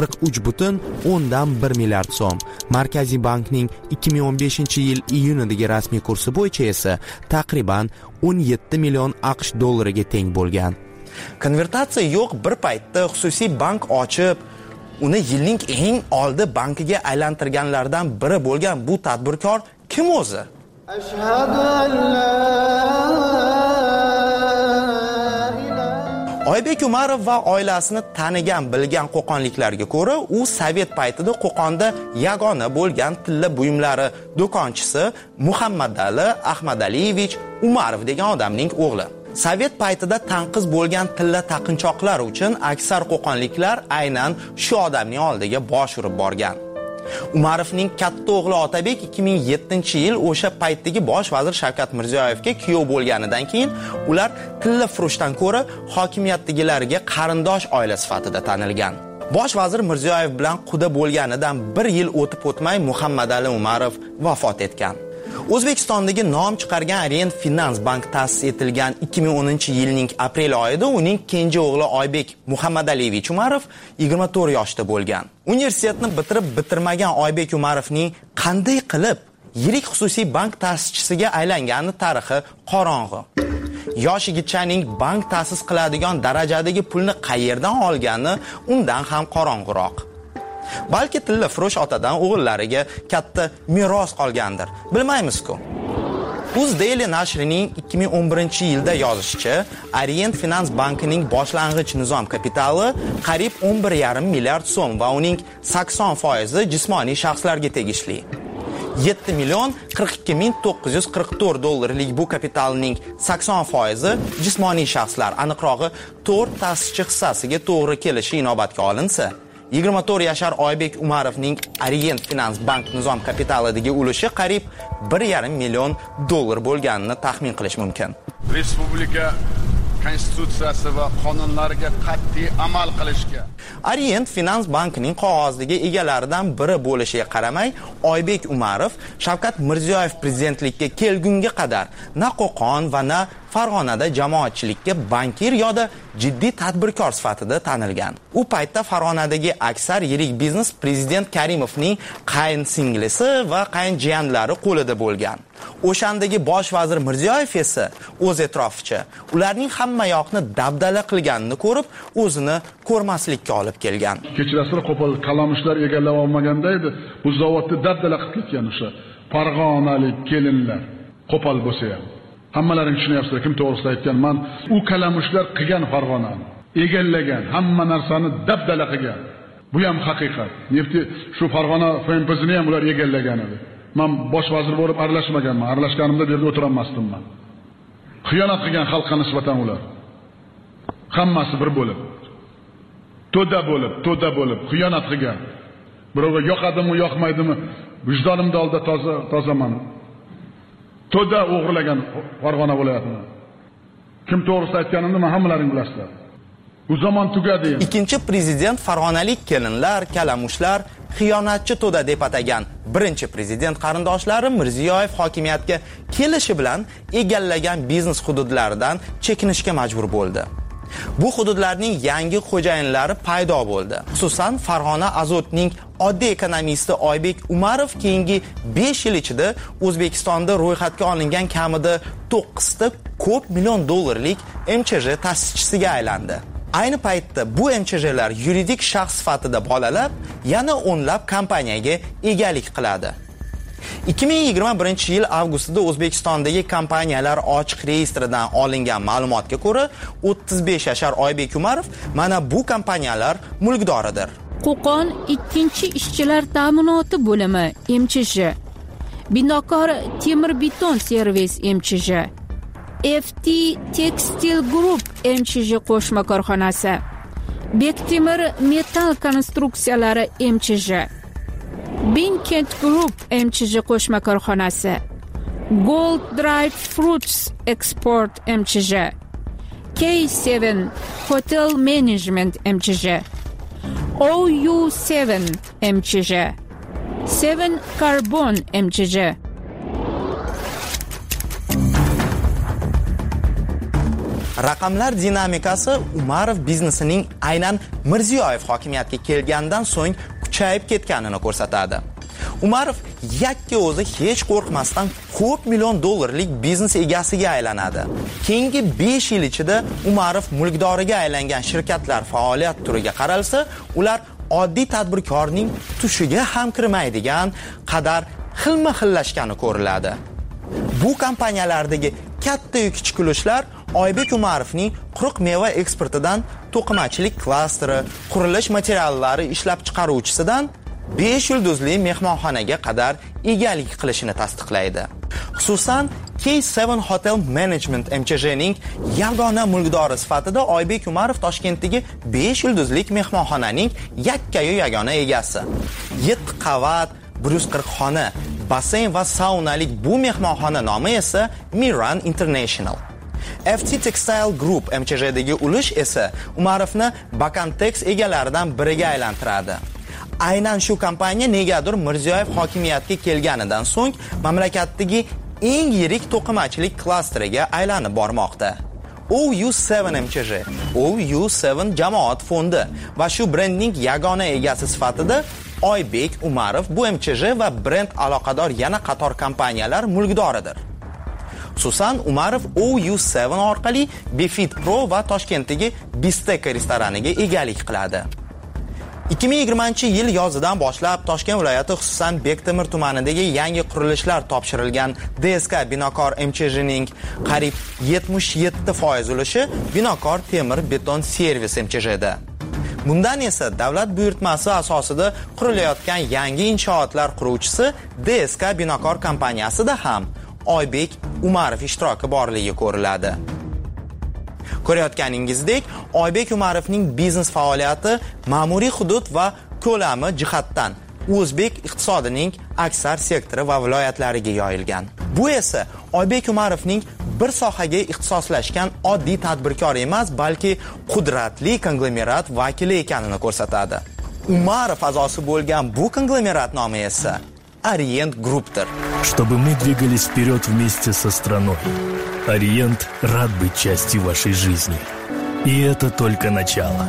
43.1 milliard so'm. Markaziy bankning 2015-yil iyunidagi rasmiy kursi bo'yicha esa taqriban 17 million AQSh dollariga teng bo'lgan. Konvertatsiya yo'q bir paytda xususiy bank ochib, uni yilning eng oldi bankiga aylantirganlardan biri bo'lgan bu tadbirkor kim o'zi? Oybek Umarov va oilasini tanigan, bilgan qo'qonliklarga ko'ra, u sovet paytida Qo'qonda yagona bo'lgan tilla buyumlari do'konchisi Muhammadali Ahmadaliyevich Umarov degan odamning o'g'li. Sovet paytida tanqis bo'lgan tilla taqinchoqlar uchun aksar qo'qonliklar aynan shu odamning oldiga bosh urib borgan. Umarovning katta o'g'li Otabek 2007-yil o'sha paytdagi bosh vazir Shavkat Mirziyoyevga kuyov bo'lganidan keyin ular tilla furushdan ko'ra hokimiyatdagilarga qarindosh oila sifatida tanilgan. Bosh vazir Mirziyoyev bilan quda bo'lganidan 1 yil o'tib o'tmay Muhammadali Umarov vafot etgan. O'zbekistondagi nom chiqargan Orient Finans Bank ta'sis etilgan 2010-yilning aprel oyida uning kenja o'g'li Oybek Muhammadaliyevich Umarov 24 yoshda bo'lgan. Universitetni bitirmagan Oybek Umarovning qanday qilib yirik xususiy bank ta'sischisiga aylangani tarixi qorong'u. Yosh yigitchaning bank ta'sis qiladigan darajadagi pulni qayerdan olgani undan ham qorong'uroq. Balki tilla furush otadan o'g'illariga katta meros qolgandir. Bilmaymiz-ku. UzDaily nashrining 2011-yilda yozishicha, Orient Finans bankining boshlang'ich nizom kapitali qariyb 11,5 milliard so'm va uning 80% jismoniy shaxslarga tegishli. 7 million 42.944 dollarlik bu kapitalning 80% jismoniy shaxslar, aniqrog'i 4 ta'sischi hissasiga to'g'ri kelishi inobatga olinsa, 24 yashar Oybek Umarovning Orient Finans bank nizom kapitalidagi ulushi qariyb 1,5 million dollar bo'lganini taxmin qilish mumkin. Respublika konstitutsiyasi va qonunlariga qat'iy amal qilishga. Orient Finans bankining qog'ozdagi egalaridan biri bo'lishiga qaramay, Oybek Umarov Shavkat Mirziyoyev prezidentlikka kelgunga qadar na Qo'qon va na Farg'onada jamoatchilikka bankir yoda jiddiy tadbirkor sifatida tanilgan. U paytda Farg'onadagi aksar yirik biznes prezident Karimovning qayn singlisi va qayn jiyanlari qo'lida bo'lgan. O'shandagi bosh vazir Mirziyoyev esa o'z e'tiroficha ularning hamma yoqni dabdala qilganini ko'rib, o'zini ko'rmaslikka olib kelgan. Kechirasida qo'pol kalamushlar egallab olmaganda edi, bu zavodni dabdala qilib ketgan o'sha farg'onalik kelinlar. Qo'pol bo'lsa ham hammalaring tushunyapsizlar kim to'g'risida aytgan. Men u kalamushlar qilgan Farg'onani, egallagan, hamma narsani dabdala qilgan. Bu ham haqiqat. Nefti shu Farg'ona FMP'sini ham ular egallagan edi. Men bosh vazir bo'lib aralashmaganman. Aralashganimda bu yerda o'tirolmasdim men. Xiyonat qilgan xalqqa nisbatan ular. Hammasi bir bo'lib. To'da bo'lib xiyonat qilgan. Birovga yoqadimi, yoqmaydimi, vijdonimda oldida tozaman. To'da o'g'irlagan Farg'ona viloyatini. Kim to'g'risida aytganimni men hammalaring bilasizlar. U zamon tugadi. Ikkinchi prezident farg'onalik kelinlar, kalamushlar xiyonatchi to'da deb atagan birinchi prezident qarindoshlari Mirziyoyev hokimiyatga kelishi bilan egallagan biznes hududlaridan chekinishga majbur bo'ldi. Bu hududlarning yangi xo'jayinlari paydo bo'ldi. Xususan, Farg'ona Azotning oddiy ekonomisti Oybek Umarov keyingi 5 yil ichida O'zbekistonda ro'yxatga olingan kamida 9 ta ko'p million dollarlik MChJ ta'sischisiga aylandi. Ayni paytda bu MChJlar yuridik shaxs sifatida bolalab, yana o'nlab kompaniyaga egalik qiladi. 2021-yil avgustida O'zbekistondagi kompaniyalar ochiq reyestridan olingan ma'lumotga ko'ra, 35 yashar Oybek Umarov mana bu kompaniyalar mulkdoridir. Qo'qon ikkinchi ishchilar ta'minoti bo'limi MChJ, Binokor temir beton servis MChJ, FT Textile Group MChJ qo'shma korxonasi, Bektemir metal konstruksiyalari MChJ, Binkent Group MChJ qo'shma korxonasi, Gold Drive Fruits Export MChJ, K7 Hotel Management MChJ, OU7 MChJ, 7 Carbon MChJ. Raqamlar dinamikasi Umarov biznesining aynan Mirziyoyev hokimiyatga kelgandan so'ng kuchayib ketganini ko'rsatadi. Umarov yakka o'zi hech qo'rqmasdan ko'p million dollarlik biznes egasiga aylanadi. Keyingi 5 yil ichida Umarov mulkdoriga aylangan shirkatlar faoliyat turiga qaralsa, ular oddiy tadbirkorning tushiga ham kirmaydigan qadar xilma-xillashgani ko'riladi. Bu kompaniyalardagi katta kichik ulushlar Oybek Umarovning quruq meva eksportidan to'qimachilik klasteri, qurilish materiallari ishlab chiqaruvchisidan 5 yulduzli mehmonxonaga qadar egalik qilishini tasdiqlaydi. Xususan, K7 Hotel Management MCJning yagona mulkdori sifatida Oybek Umarov Toshkentdagi 5 yulduzlik mehmonxonaning yakkayu yagona egasi. 7 qavat, 140 xona, basseyn va saunalik bu mehmonxona nomi esa Miran International. FT Textile Group MCJdagi ulush esa Umarovni Bakantex egalaridan biriga aylantiradi. Aynan shu kompaniya negadir Mirziyoyev hokimiyatga kelganidan so'ng mamlakatdagi eng yirik to'qimachilik klasteriga aylanib bormoqda. OU7 MCJ, OU7 jamoat fondi va shu brendning yagona egasi sifatida Oybek Umarov bu MCJ va brend aloqador yana qator kompaniyalar mulkdoridir. Xususan, Umarov OU7 orqali Befit Pro va Toshkentdagi Bisteka restoraniga egalik qiladi. 2020-yil yozidan boshlab Toshkent viloyati xususan Bektemir tumanidagi yangi qurilishlar topshirilgan DSK Binokor MCJning qariyb 77% ulushi Binokor temir beton servis MCJda. Bundan esa davlat buyurtmasi asosida qurilayotgan yangi inshootlar quruvchisi DSK Binokor kompaniyasida ham Oybek Umarov ishtiroki borligi ko'riladi. Ko'rayotganingizdek, Oybek Umarovning biznes faoliyati ma'muriy hudud va ko'lami jihatdan o'zbek iqtisodining aksar sektori va viloyatlariga yoyilgan. Bu esa Oybek Umarovning bir sohaga ixtisoslashgan oddiy tadbirkor emas, balki qudratli konglomerat vakili ekanini ko'rsatadi. Umarov a'zosi bo'lgan bu konglomerat nomi esa Orient Group'dir. Чтобы мы двигались вперед вместе со страной. Orient рад быть частью вашей жизни. И это только начало.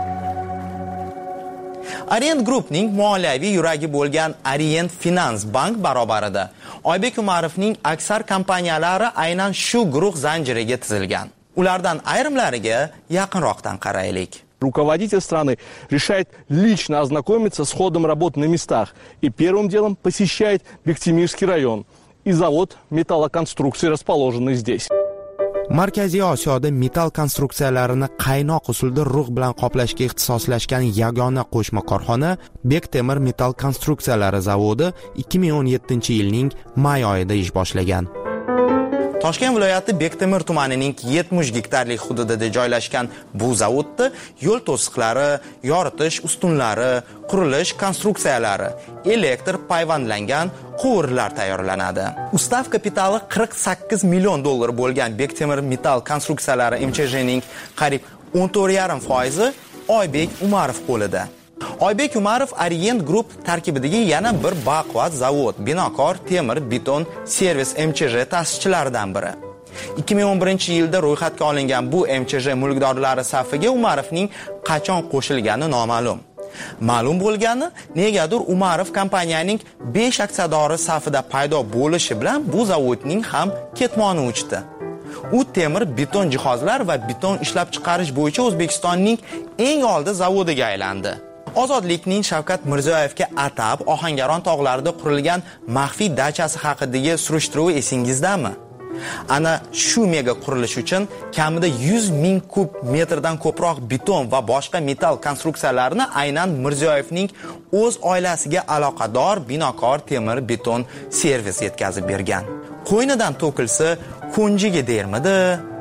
Orient Group'ning moliyaviy yuragi bo'lgan Orient Finance Bank barobarida Oybek Umarovning aksar kompaniyalari aynan shu guruh zanjiriga tizilgan. Ulardan ayrimlariga yaqinroqdan qaraylik. Руководитель страны решает лично ознакомиться с ходом работ на местах и первым делом посещает Бектемирский район и завод металлоконструкций, расположенный здесь. Markaziy Osiyoda metall konstruksiyalarini qaynoq usulda rug' bilan qoplashga ixtisoslashgan yagona qo'shma korxona Bektemir metall konstruksiyalari zavodi 2017-yilning may oyida ish boshlagan. Toshkent viloyati Bektemir tumanining 70 gektarlik hududida joylashgan bu zavodda yo'l to'siqlari, yoritish ustunlari, qurilish konstruksiyalari, elektr payvandlangan quvurlar tayyorlanadi. Ustav kapitali 48 million dollar bo'lgan Bektemir metall konstruksiyalari MCJning qariyb 14,5% Oybek Umarov qo'lida. Oybek Umarov Orient Group tarkibidagi yana bir baquvvat zavod, Binokor temir beton servis MCJ ta'sischilaridan biri. 2011-yilda ro'yxatga olingan bu MCJ mulkdorlari safiga Umarovning qachon qo'shilgani noma'lum. Ma'lum bo'lgani, negadir Umarov kompaniyaning 5 aksiyadori safida paydo bo'lishi bilan bu zavodning ham ketmoni uchdi. U temir beton jihozlar va beton ishlab chiqarish bo'yicha O'zbekistonning eng oldi zavodiga aylandi. Ozodlikning Shavkat Mirziyoyevga atab Ohangaron tog'larida qurilgan maxfiy dachasi haqidagi surishtiruv esingizdami? Ana shu mega qurilish uchun kamida 100 ming kub metrdan ko'proq beton va boshqa metall konstruksiyalarni aynan Mirziyoyevning o'z oilasiga aloqador Binokor temir beton servis yetkazib bergan. Qo'ynidan to'kilsa, ko'njiga dermidi?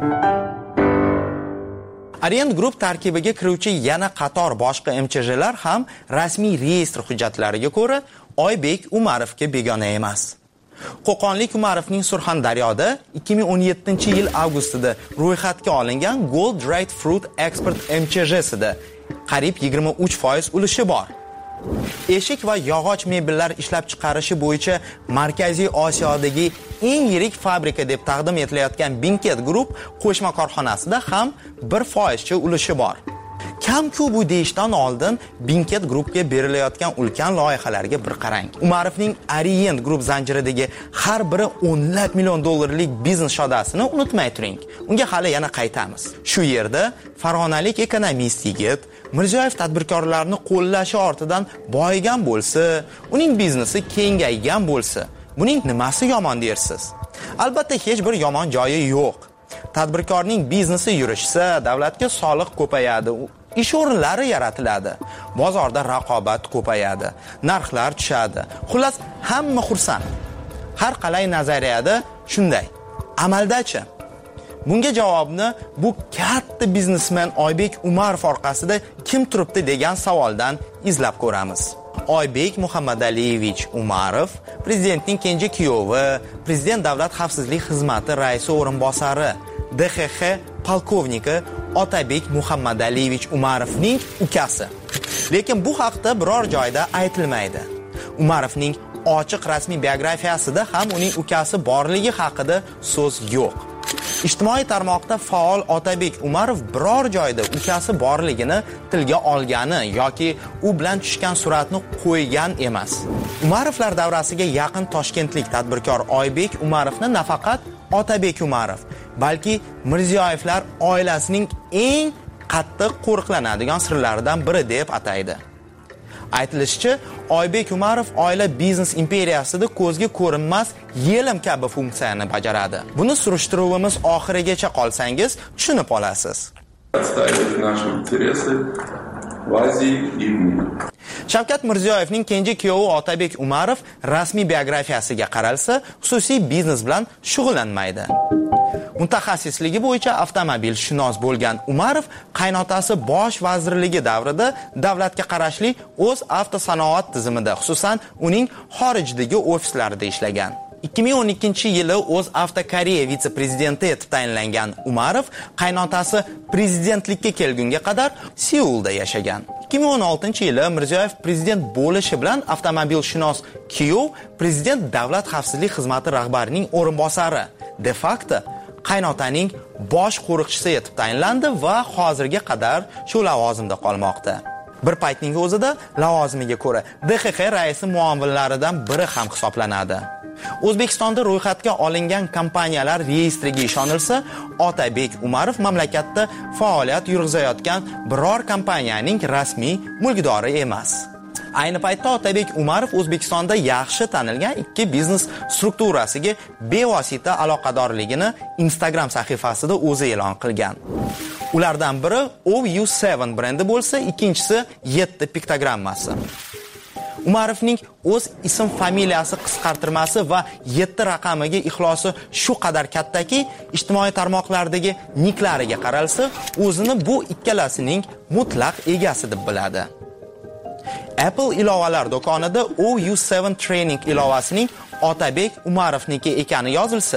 Orient Group tarkibiga kiruvchi yana qator boshqa MCJlar ham rasmiy reyestr hujjatlariga ko'ra Oybek Umarovga begona emas. Qo'qonlik Umarovning Surxondaryoda 2017-yil avgustida ro'yxatga olingan Gold Dried Fruit Export MCJsida qariyb 23% ulushi bor. Eshik va yog'och mebellar ishlab chiqarishi bo'yicha Markaziy Osiyodagi eng yirik fabrika deb taqdim etilayotgan Binket Group qo'shma korxonasida ham 1% ulushi bor. Kam-ku bu deyishdan oldin Binket Groupga berilayotgan ulkan loyihalarga bir qarang. Umarovning Orient Group zanjiridagi har biri $10 million biznes shodasini unutmay turing. Unga hali yana qaytamiz. Shu yerda farg'onalik ekonomist yigit Mirziyoyev tadbirkorlarni qo'llashi ortidan boyigan bo'lsa, uning biznesi kengaygan bo'lsa, buning nimasi yomon dersiz? Albatta hech bir yomon joyi yo'q. Tadbirkorning biznesi yurishsa, davlatga soliq ko'payadi, ish o'rinlari yaratiladi, bozorda raqobat ko'payadi, narxlar tushadi. Xullas, hamma xursand. Har qalay nazariyada shunday. Amaldachi? Bunga javobni bu katta biznesmen Oybek Umarov orqasida kim turibdi degan savoldan izlab ko'ramiz. Oybek Muhammadaliyevich Umarov, prezidentning kenja kuyovi, prezident davlat xavfsizlik xizmati raisi o'rinbosari, DXX polkovniki Otabek Muhammadaliyevich Umarovning ukasi. Lekin bu haqda biror joyda aytilmaydi. Umarovning ochiq rasmiy biografiyasida ham uning ukasi borligi haqida so'z yo'q. Ijtimoiy tarmoqda faol Otabek Umarov biror joyda ukasi borligini tilga olgani yoki u bilan tushgan suratni qo'ygan emas. Umarovlar davrasiga yaqin toshkentlik tadbirkor Oybek Umarovni nafaqat Otabek Umarov, balki Mirziyoyevlar oilasining eng qattiq qo'riqlanadigan sirlaridan biri deb ataydi. Aytilishicha, Oybek Umarov oila biznes imperiyasida ko'zga ko'rinmas yelim kabi funksiyani bajaradi. Buni surishtiruvimiz oxirigacha qolsangiz tushunib olasiz. Shavkat Mirziyoyevning kenja kuyovi Otabek Umarov rasmiy biografiyasiga qaralsa, xususiy biznes bilan shug'ullanmaydi. Mutaxassisligi bo'yicha avtomobilshunos bo'lgan Umarov qaynotasi bosh vazirligi davrida davlatga qarashli o'z avtosanoat tizimida, xususan uning xorijdagi ofislarida ishlagan. 2012-yili o'z Avtokoreya vitse-prezidenti etib tayinlangan Umarov qaynotasi prezidentlikka kelgunga qadar Seulda yashagan. 2016-yili Mirziyoyev prezident bo'lishi bilan avtomobilshunos kuyov prezident davlat xavfsizlik xizmati rahbarining o'rinbosari, de facto qaynotaning bosh qo'riqchisi etib tayinlandi va hozirga qadar shu lavozimda qolmoqda. Bir paytning o'zida lavozimiga ko'ra DXX raisi muovinlaridan biri ham hisoblanadi. O'zbekistonda ro'yxatga olingan kompaniyalar reyestriga ishonilsa, Otabek Umarov mamlakatda faoliyat yurg'izayotgan biror kompaniyaning rasmiy mulkdori emas. Ayni paytda Otabek Umarov O'zbekistonda yaxshi tanilgan ikki biznes strukturasiga bevosita aloqadorligini Instagram sahifasida o'zi e'lon qilgan. Ulardan biri OU7 brendi bo'lsa, ikkinchisi 7 piktogrammasi. Umarovning o'z ism familiyasi qisqartirmasi va 7 raqamiga ixlosi shu qadar kattaki, ijtimoiy tarmoqlardagi niklariga qaralsa, o'zini bu ikkalasining mutlaq egasi deb biladi. Apple ilovalar do'konida OU7 Training ilovasining Otabek Umarovniki ekani yozilsa,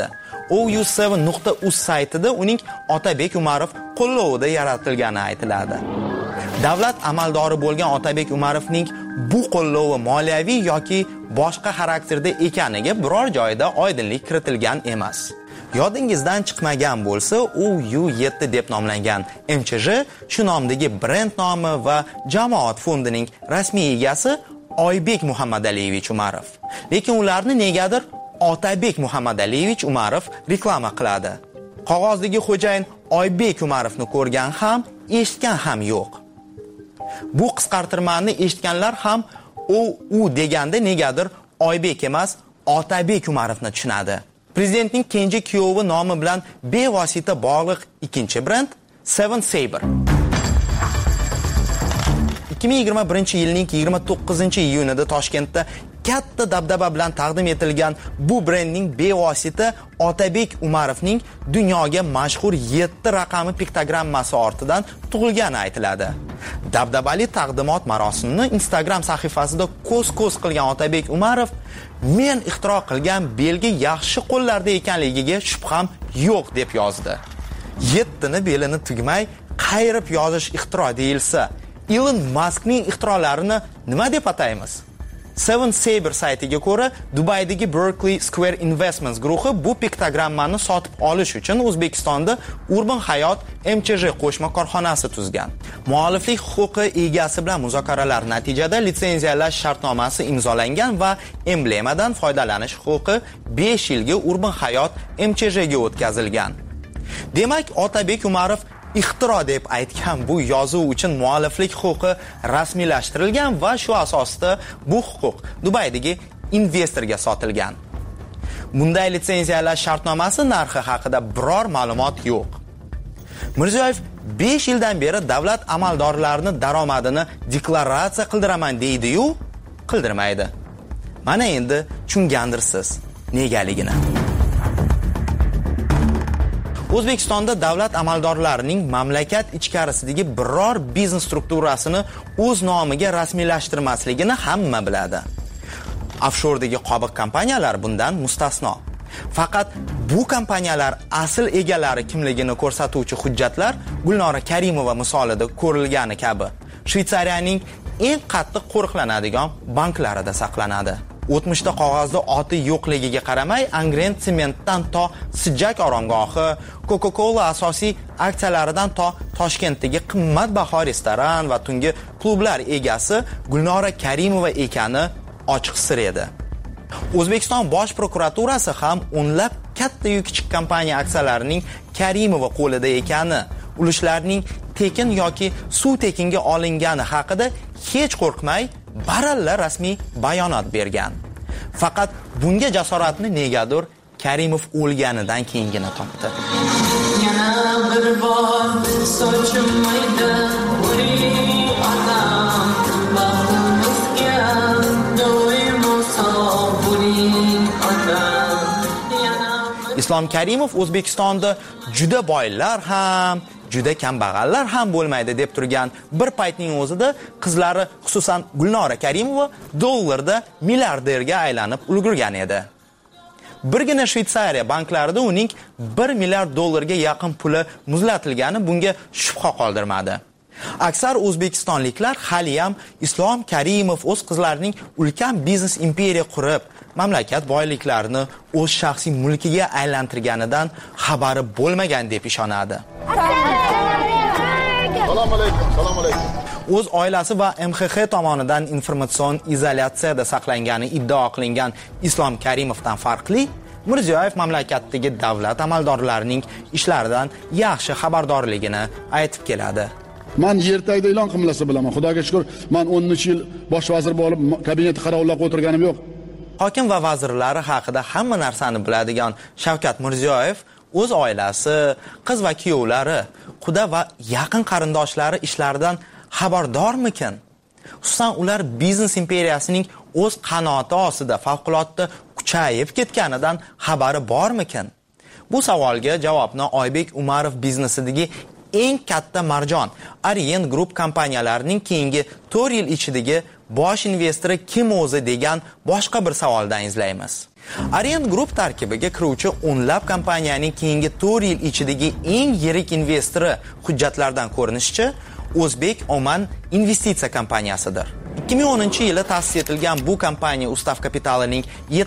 OU7.uz saytida uning Otabek Umarov qo'llovida yaratilgani aytiladi. Davlat amaldori bo'lgan Otabek Umarovning bu qo'llovi moliyaviy yoki boshqa xarakterda ekaniga biror joyda oydinlik kiritilgan emas. Yodingizdan chiqmagan bo'lsa, OU7 deb nomlangan MChJ shu nomdagi brend nomi va jamoat fondining rasmiy egasi Oybek Muhammadaliyevich Umarov. Lekin ularni negadir Otabek Muhammadaliyevich Umarov reklama qiladi. Qog'ozdagi xo'jayin Oybek Umarovni ko'rgan ham, eshitgan ham yo'q. Bu qisqartirmani eshitganlar ham u deganda negadir Oybek emas, Otabek Umarovni tushunadi. Prezidentning kenja kuyovi nomi bilan bevosita bog'liq ikkinchi brend 7 Saber. 2021-yilning 29-iyunida Toshkentda katta dabdaba bilan taqdim etilgan bu brendning bevosita Otabek Umarovning dunyoga mashhur 7 raqami piktogrammasi ortidan tug'ilgani aytiladi. Dabdabali taqdimot marosimini Instagram sahifasida ko'z-ko'z qilgan Otabek Umarov, men ixtiro qilgan belgi yaxshi qo'llarda ekanligiga shubham yo'q deb yozdi. 7ni belini tugmay qayrib yozish ixtiro deyilsa, Elon Muskning ixtirolarini nima deb ataymiz? Seven Saber saytiga ko'ra, Dubaydagi Berkeley Square Investments guruhi bu piktogrammani sotib olish uchun O'zbekistonda Urban Hayot MCJ qo'shma korxonasi tuzgan. Mualliflik huquqi egasi bilan muzokaralar natijada litsenziyalash shartnomasi imzolangan va emblemadan foydalanish huquqi 5 yilga Urban Hayot MCJ ga o'tkazilgan. Demak, Otabek Umarov ixtiro deb aytgan bu yozuv uchun mualliflik huquqi rasmiylashtirilgan va shu asosda bu huquq Dubaydagi investorga sotilgan. Bunday litsenziyalash shartnomasi narxi haqida biror ma'lumot yo'q. Mirziyoyev 5 yildan beri davlat amaldorlarini daromadini deklaratsiya qildiraman deydi-yu, qildirmaydi. Mana endi tushungandirsiz negaligini. O'zbekistonda davlat amaldorlarining mamlakat ichkarisidagi biror biznes strukturasini o'z nomiga rasmiylashtirmasligini hamma biladi. Offshordagi qobiq kompaniyalar bundan mustasno. Faqat bu kompaniyalar asl egalari kimligini ko'rsatuvchi hujjatlar Gulnora Karimova misolida ko'rilgani kabi Shveysariyaning eng qattiq qo'riqlanadigan banklarida saqlanadi. O'tmishda qog'ozda oti yo'qligiga qaramay, Angren Sementdan to Sijjak oromgohi, Coca-Cola asosiy aksiyalaridan to Toshkentdagi qimmatbaho restoran va tungi klublar egasi Gulnora Karimova ekani ochiq sir edi. O'zbekiston Bosh prokuraturasi ham o'nlab katta yu kichik kompaniya aksiyalarining Karimova qo'lida ekani, ulushlarning tekin yoki suv tekinga olingani haqida hech qo'rqmay baralla rasmiy bayonot bergan. Faqat bunga jasoratni negadir Karimov o'lganidan keyingina topdi. Yana bir bor sochmaydi onam baxtimizga doimo sog' bo'ling onam. Islom Karimov O'zbekistonda juda boylar ham juda kambag'allar ham bo'lmaydi deb turgan bir paytning o'zida qizlari, xususan Gulnora Karimova dollarda milliarderga aylanib ulgurgan edi. Birgina Shveysariya banklarida uning 1 milliard dollarga yaqin puli muzlatilgani bunga shubha qoldirmadi. Aksar o'zbekistonliklar hali ham Islom Karimov o'z qizlarining ulkan biznes imperiya qurib, mamlakat boyliklarini o'z shaxsiy mulkiga aylantirganidan xabari bo'lmagan deb ishonadi. Assalomu alaykum. O'z oilasi va MXX tomonidan informatsion izolyatsiyada saqlangani iddao qilingan Islom Karimovdan farqli, Mirziyoyev mamlakatdagi davlat amaldorlarining ishlaridan yaxshi xabardorligini aytib keladi. Men yer tagida e'lon qilmasa bilaman. Xudoga shukr, men 10 yil bosh vazir bo'lib, kabinetda qarovlab o'tirganim yo'q. Hokim va vazirlari haqida hamma narsani biladigan Shavkat Mirziyoyev o'z oilasi, qiz va kuyovlari, quda va yaqin qarindoshlari ishlaridan xabardormikin? Xususan ular biznes imperiyasining o'z qanoti ostida favqulodda kuchayib ketganidan xabari bormikin? Bu savolga javobni Oybek Umarov biznesidagi eng katta marjon Arient Group kompaniyalarining keyingi 4 yil ichidagi bosh investori kim o'zi degan boshqa bir savoldan izlaymiz. Arient Group tarkibiga kiruvchi o'nlab kompaniyaning keyingi 4 yil ichidagi eng yirik investori hujjatlardan ko'rinishicha O'zbek Oman investitsiya kompaniyasidir. 2010-yili ta'sis etilgan bu kompaniya ustav kapitalining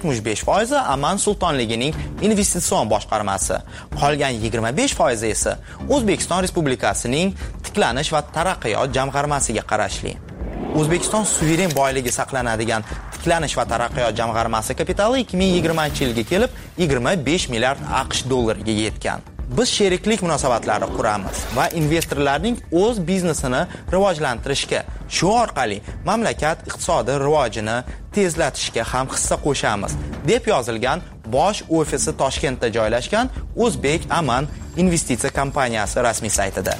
75% Aman sultonligining investitsion boshqarmasi, qolgan 25% esa O'zbekiston Respublikasining tiklanish va taraqqiyot jamg'armasiga qarashli. O'zbekiston suveren boyligi saqlanadigan tiklanish va taraqqiyot jamg'armasi kapitali 2020-yilga kelib 25 milliard AQSh dollariga yetgan. Biz sheriklik munosabatlari quramiz va investorlarning o'z biznesini rivojlantirishga, shu orqali mamlakat iqtisodiy rivojini tezlatishga ham hissa qo'shamiz, deb yozilgan bosh ofisi Toshkentda joylashgan O'zbek Aman investitsiya kompaniyasi rasmiy saytida.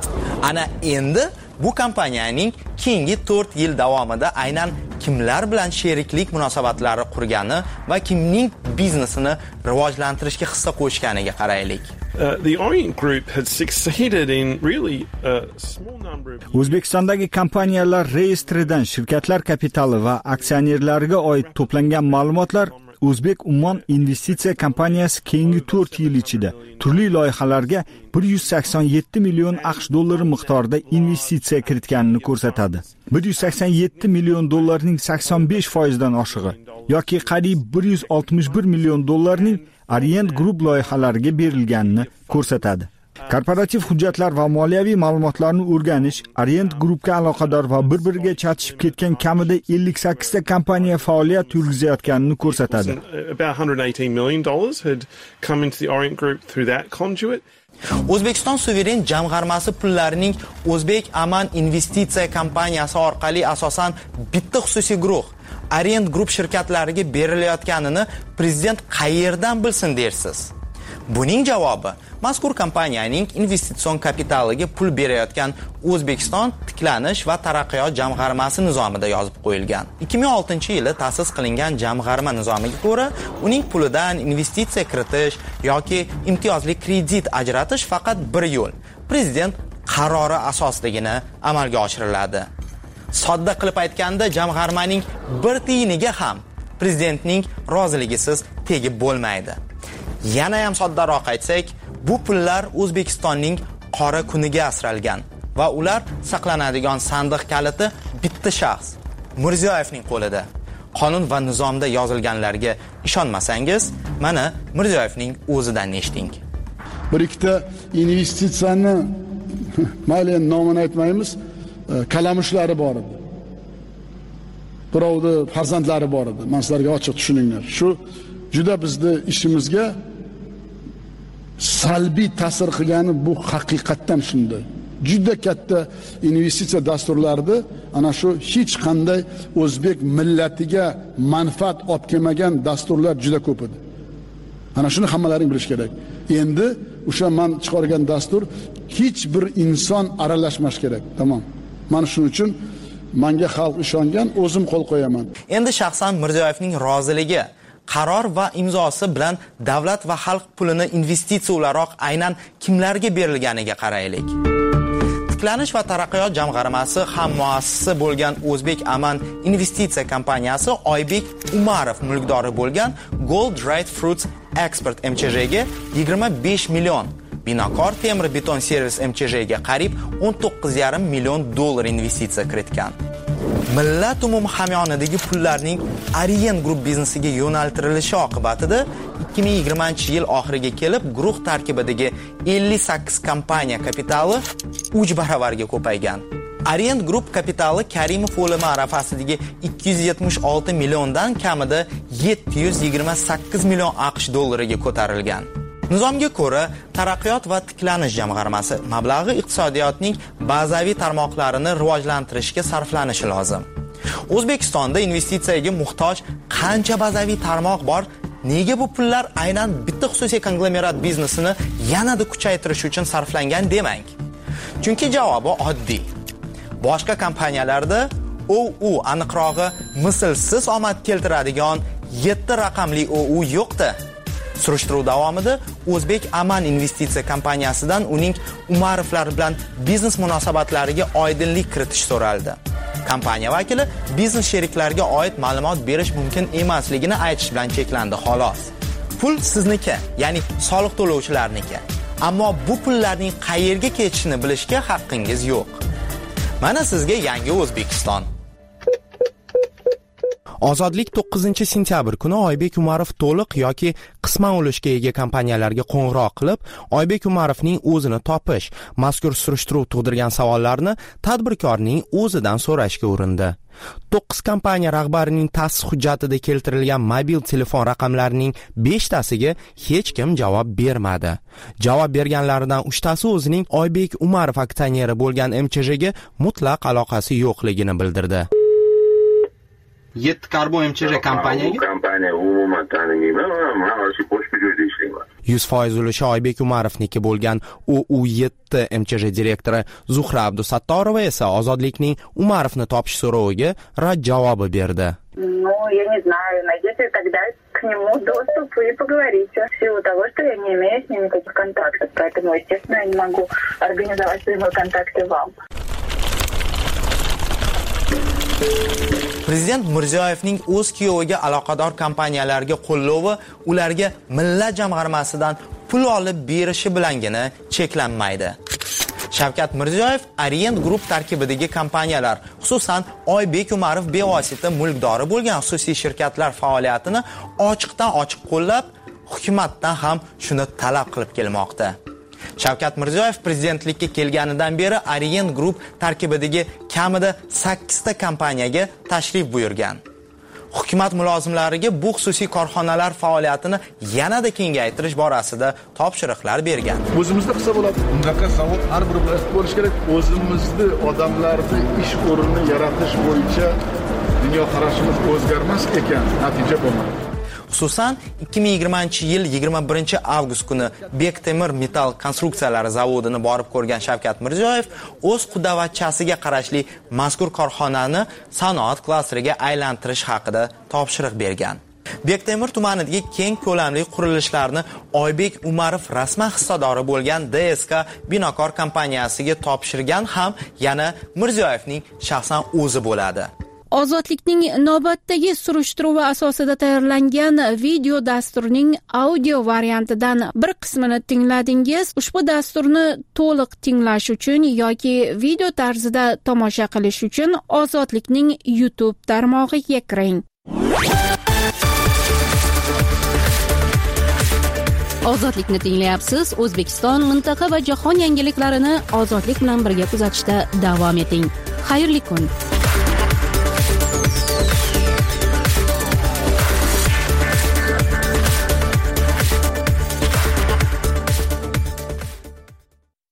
Ana endi bu kompaniyaning keyingi 4 yil davomida aynan kimlar bilan sheriklik munosabatlari qurgani va kimning biznesini rivojlantirishga hissa qo'shganiga qaraylik. The Orient Group had succeeded in really a small number of O'zbekistondagi kompaniyalar reyestridan shirkatlar kapitali va aksionerlariga oid to'plangan ma'lumotlar O'zbek Ummon investitsiya kompaniyasi keyingi 4 yil ichida turli loyihalarga 187 million AQSh dollari miqdorida investitsiya kiritganini ko'rsatadi. 187 million dollarning 85% dan oshig'i yoki qariyb 161 million dollarning Orient Group loyihalariga berilganini ko'rsatadi. Korporativ hujjatlar va moliyaviy ma'lumotlarni o'rganish Orient Groupga aloqador va bir-biriga chatishib ketgan kamida 58 ta kompaniya faoliyat yurgizayotganini ko'rsatadi. About $118 million had come into the Orient Group through that conduit. O'zbekiston suveren jamg'armasi pullarining O'zbek Aman investitsiya kompaniyasi orqali asosan bitta xususiy guruh Orient Group shirkatlariga berilayotganini prezident qayerdan bilsin dersiz? Buning javobi mazkur kompaniyaning investitsion kapitaliga pul berayotgan O'zbekiston tiklanish va taraqqiyot jamg'armasi nizomida yozib qo'yilgan. 2006-yili ta'sis qilingan jamg'arma nizomiga ko'ra, uning pulidan investitsiya kiritish yoki imtiyozli kredit ajratish faqat bir yo'l. Prezident qarori asosidagina amalga oshiriladi. Sodda qilib aytganda, jamg'armaning bir tiyiniga ham prezidentning roziligisiz tegib bo'lmaydi. Yana ham soddaroq aytsak, bu pullar O'zbekistonning qora kuniga asralgan va ular saqlanadigan sandiq kaliti bitta shaxs, Mirziyoyevning qo'lida. Qonun va nizomda yozilganlarga ishonmasangiz, mana Mirziyoyevning o'zidan eshiting. Bir ikkita investitsiyani mayli nomini aytmaymiz, kalamushlari bor edi. Birovni farzandlari bor edi. Men sizlarga ochiq tushuninglar. Shu juda bizni ishimizga salbiy ta'sir qilgani bu haqiqatdan shunday. Juda katta investitsiya dasturlarida ana shu hech qanday o'zbek millatiga manfaat olib kelmagan dasturlar juda ko'p edi. Ana shuni hammalaring bilish kerak. Endi o'sha men chiqargan dastur hech bir inson aralashmas kerak. Tamam. Mana shuning uchun menga xalq ishongan, o'zim qo'l qo'yaman. Endi shaxsan Mirziyoyevning roziligi, qaror va imzosi bilan davlat va xalq pulini investitsiya o'laroq aynan kimlarga berilganiga qaraylik. Tiklanish va taraqqiyot jamg'armasi ham muassisi bo'lgan O'zbek Aman investitsiya kompaniyasi Oybek Umarov mulkdori bo'lgan Gold Dried Fruits Export MCJga 25 million, Binokor temir beton servis MCJga qariyb 19,5 million dollar investitsiya kiritgan. Millat umum hamyonidagi pullarning Orient Group biznesiga yo'naltirilishi oqibatida 2020-yil oxiriga kelib guruh tarkibidagi 58 kompaniya kapitali 3 baravarga ko'paygan. Orient Group kapitali Karimov o'limi arafasidagi 276 milliondan kamida 728 million AQSh dollariga ko'tarilgan. Nizomga ko'ra, taraqqiyot va tiklanish jamg'armasi mablag'i iqtisodiyotning bazaviy tarmoqlarini rivojlantirishga sarflanishi lozim. O'zbekistonda investitsiyaga muhtoj qancha bazaviy tarmoq bor? Nega bu pullar aynan bitta xususiy konglomerat biznesini yanada kuchaytirish uchun sarflangan demang? Chunki javobi oddiy. Boshqa kompaniyalarda OU aniqrog'i mislsiz omad keltiradigan 7 raqamli OU yo'qdi. Surishtiruv davomida O'zbek Aman investitsiya kompaniyasidan uning Umarovlar bilan biznes munosabatlariga oydinlik kiritish so'raldi. Kompaniya vakili biznes sheriklariga oid ma'lumot berish mumkin emasligini aytish bilan cheklandi xolos. Pul sizniki, ya'ni soliq to'lovchilarniki. Ammo bu pullarning qayerga ketishini bilishga haqqingiz yo'q. Mana sizga yangi O'zbekiston. Ozodlik 9-sentyabr kuni Oybek Umarov to'liq yoki qisman ulushga ega kompaniyalarga qo'ng'iroq qilib, Oybek Umarovning o'zini topish, mazkur surishtiruv tug'dirgan savollarni tadbirkorning o'zidan so'rashga urindi. 9 kompaniya rahbarining ta'sis hujjatida keltirilgan mobil telefon raqamlarining 5tasiga hech kim javob bermadi. Javob berganlaridan 3tasi o'zining Oybek Umarov aksioneri bo'lgan MCJga mutlaq aloqasi yo'qligini bildirdi. 7 karbo MCJ kompaniyaga kompaniya umuman tanimayman, men hozir boshqa joyda ishlayman. 100% ulushi Oybek Umarovniki bo'lgan OU7 MCJ direktori Zuhra Abdusattorova esa Ozodlikning Umarovni topish so'roviga rad javobi berdi. Ну, я не знаю, найдите тогда к нему доступ и поговорите. В силу того, что я не имею с ним никаких контактов, поэтому, естественно, я не могу организовать прямые контакты вам. Prezident Mirziyoyevning o'z kuyoviga aloqador kompaniyalarga qo'llovi ularga Millat jamg'armasidan pul olib berishi bilangina cheklanmaydi. Shavkat Mirziyoyev Orient Group tarkibidagi kompaniyalar, xususan Oybek Umarov bevosita mulkdori bo'lgan xususiy shirkatlar faoliyatini ochiqdan-ochiq qo'llab, hukumatdan ham shuni talab qilib kelmoqda. Shavkat Mirziyoyev prezidentlikka kelganidan beri Orient Group tarkibidagi kamida 8 ta kompaniyaga tashrif buyurgan. Hukumat mulozimlariga bu xususiy korxonalar faoliyatini yanada kengaytirish borasida topshiriqlar bergan. O'zimizda qilsa bo'ladi. Bundaqa zavod har bir viloyatda bo'lish kerak. O'zimizni odamlarni ish o'rnini yaratish bo'yicha dunyoqarashimiz o'zgarmas ekan, natija bo'lmaydi. Xususan 2020-yil 21-avgust kuni Bektemir metall konstruksiyalari zavodini borib ko'rgan Shavkat Mirziyoyev o'z qudavachchasiga qarashli mazkur korxonani sanoat klasteriga aylantirish haqida topshiriq bergan. Bektemir tumanidagi keng ko'lamli qurilishlarni Oybek Umarov rasman hissadori bo'lgan DSK Binokor kompaniyasiga topshirgan ham yana Mirziyoyevning shaxsan o'zi bo'ladi. Ozodlikning navbatdagi surishtiruvi asosida tayyorlangan video dasturning audio variantidan bir qismini tingladingiz. Ushbu dasturni to'liq tinglash uchun yoki video tarzida tomosha qilish uchun Ozodlikning YouTube tarmog'iga kiring. Ozodlikni tinglayapsiz. O'zbekiston, mintaqa va jahon yangiliklarini ozodlik bilan birga kuzatishda davom eting. Xayrli kun.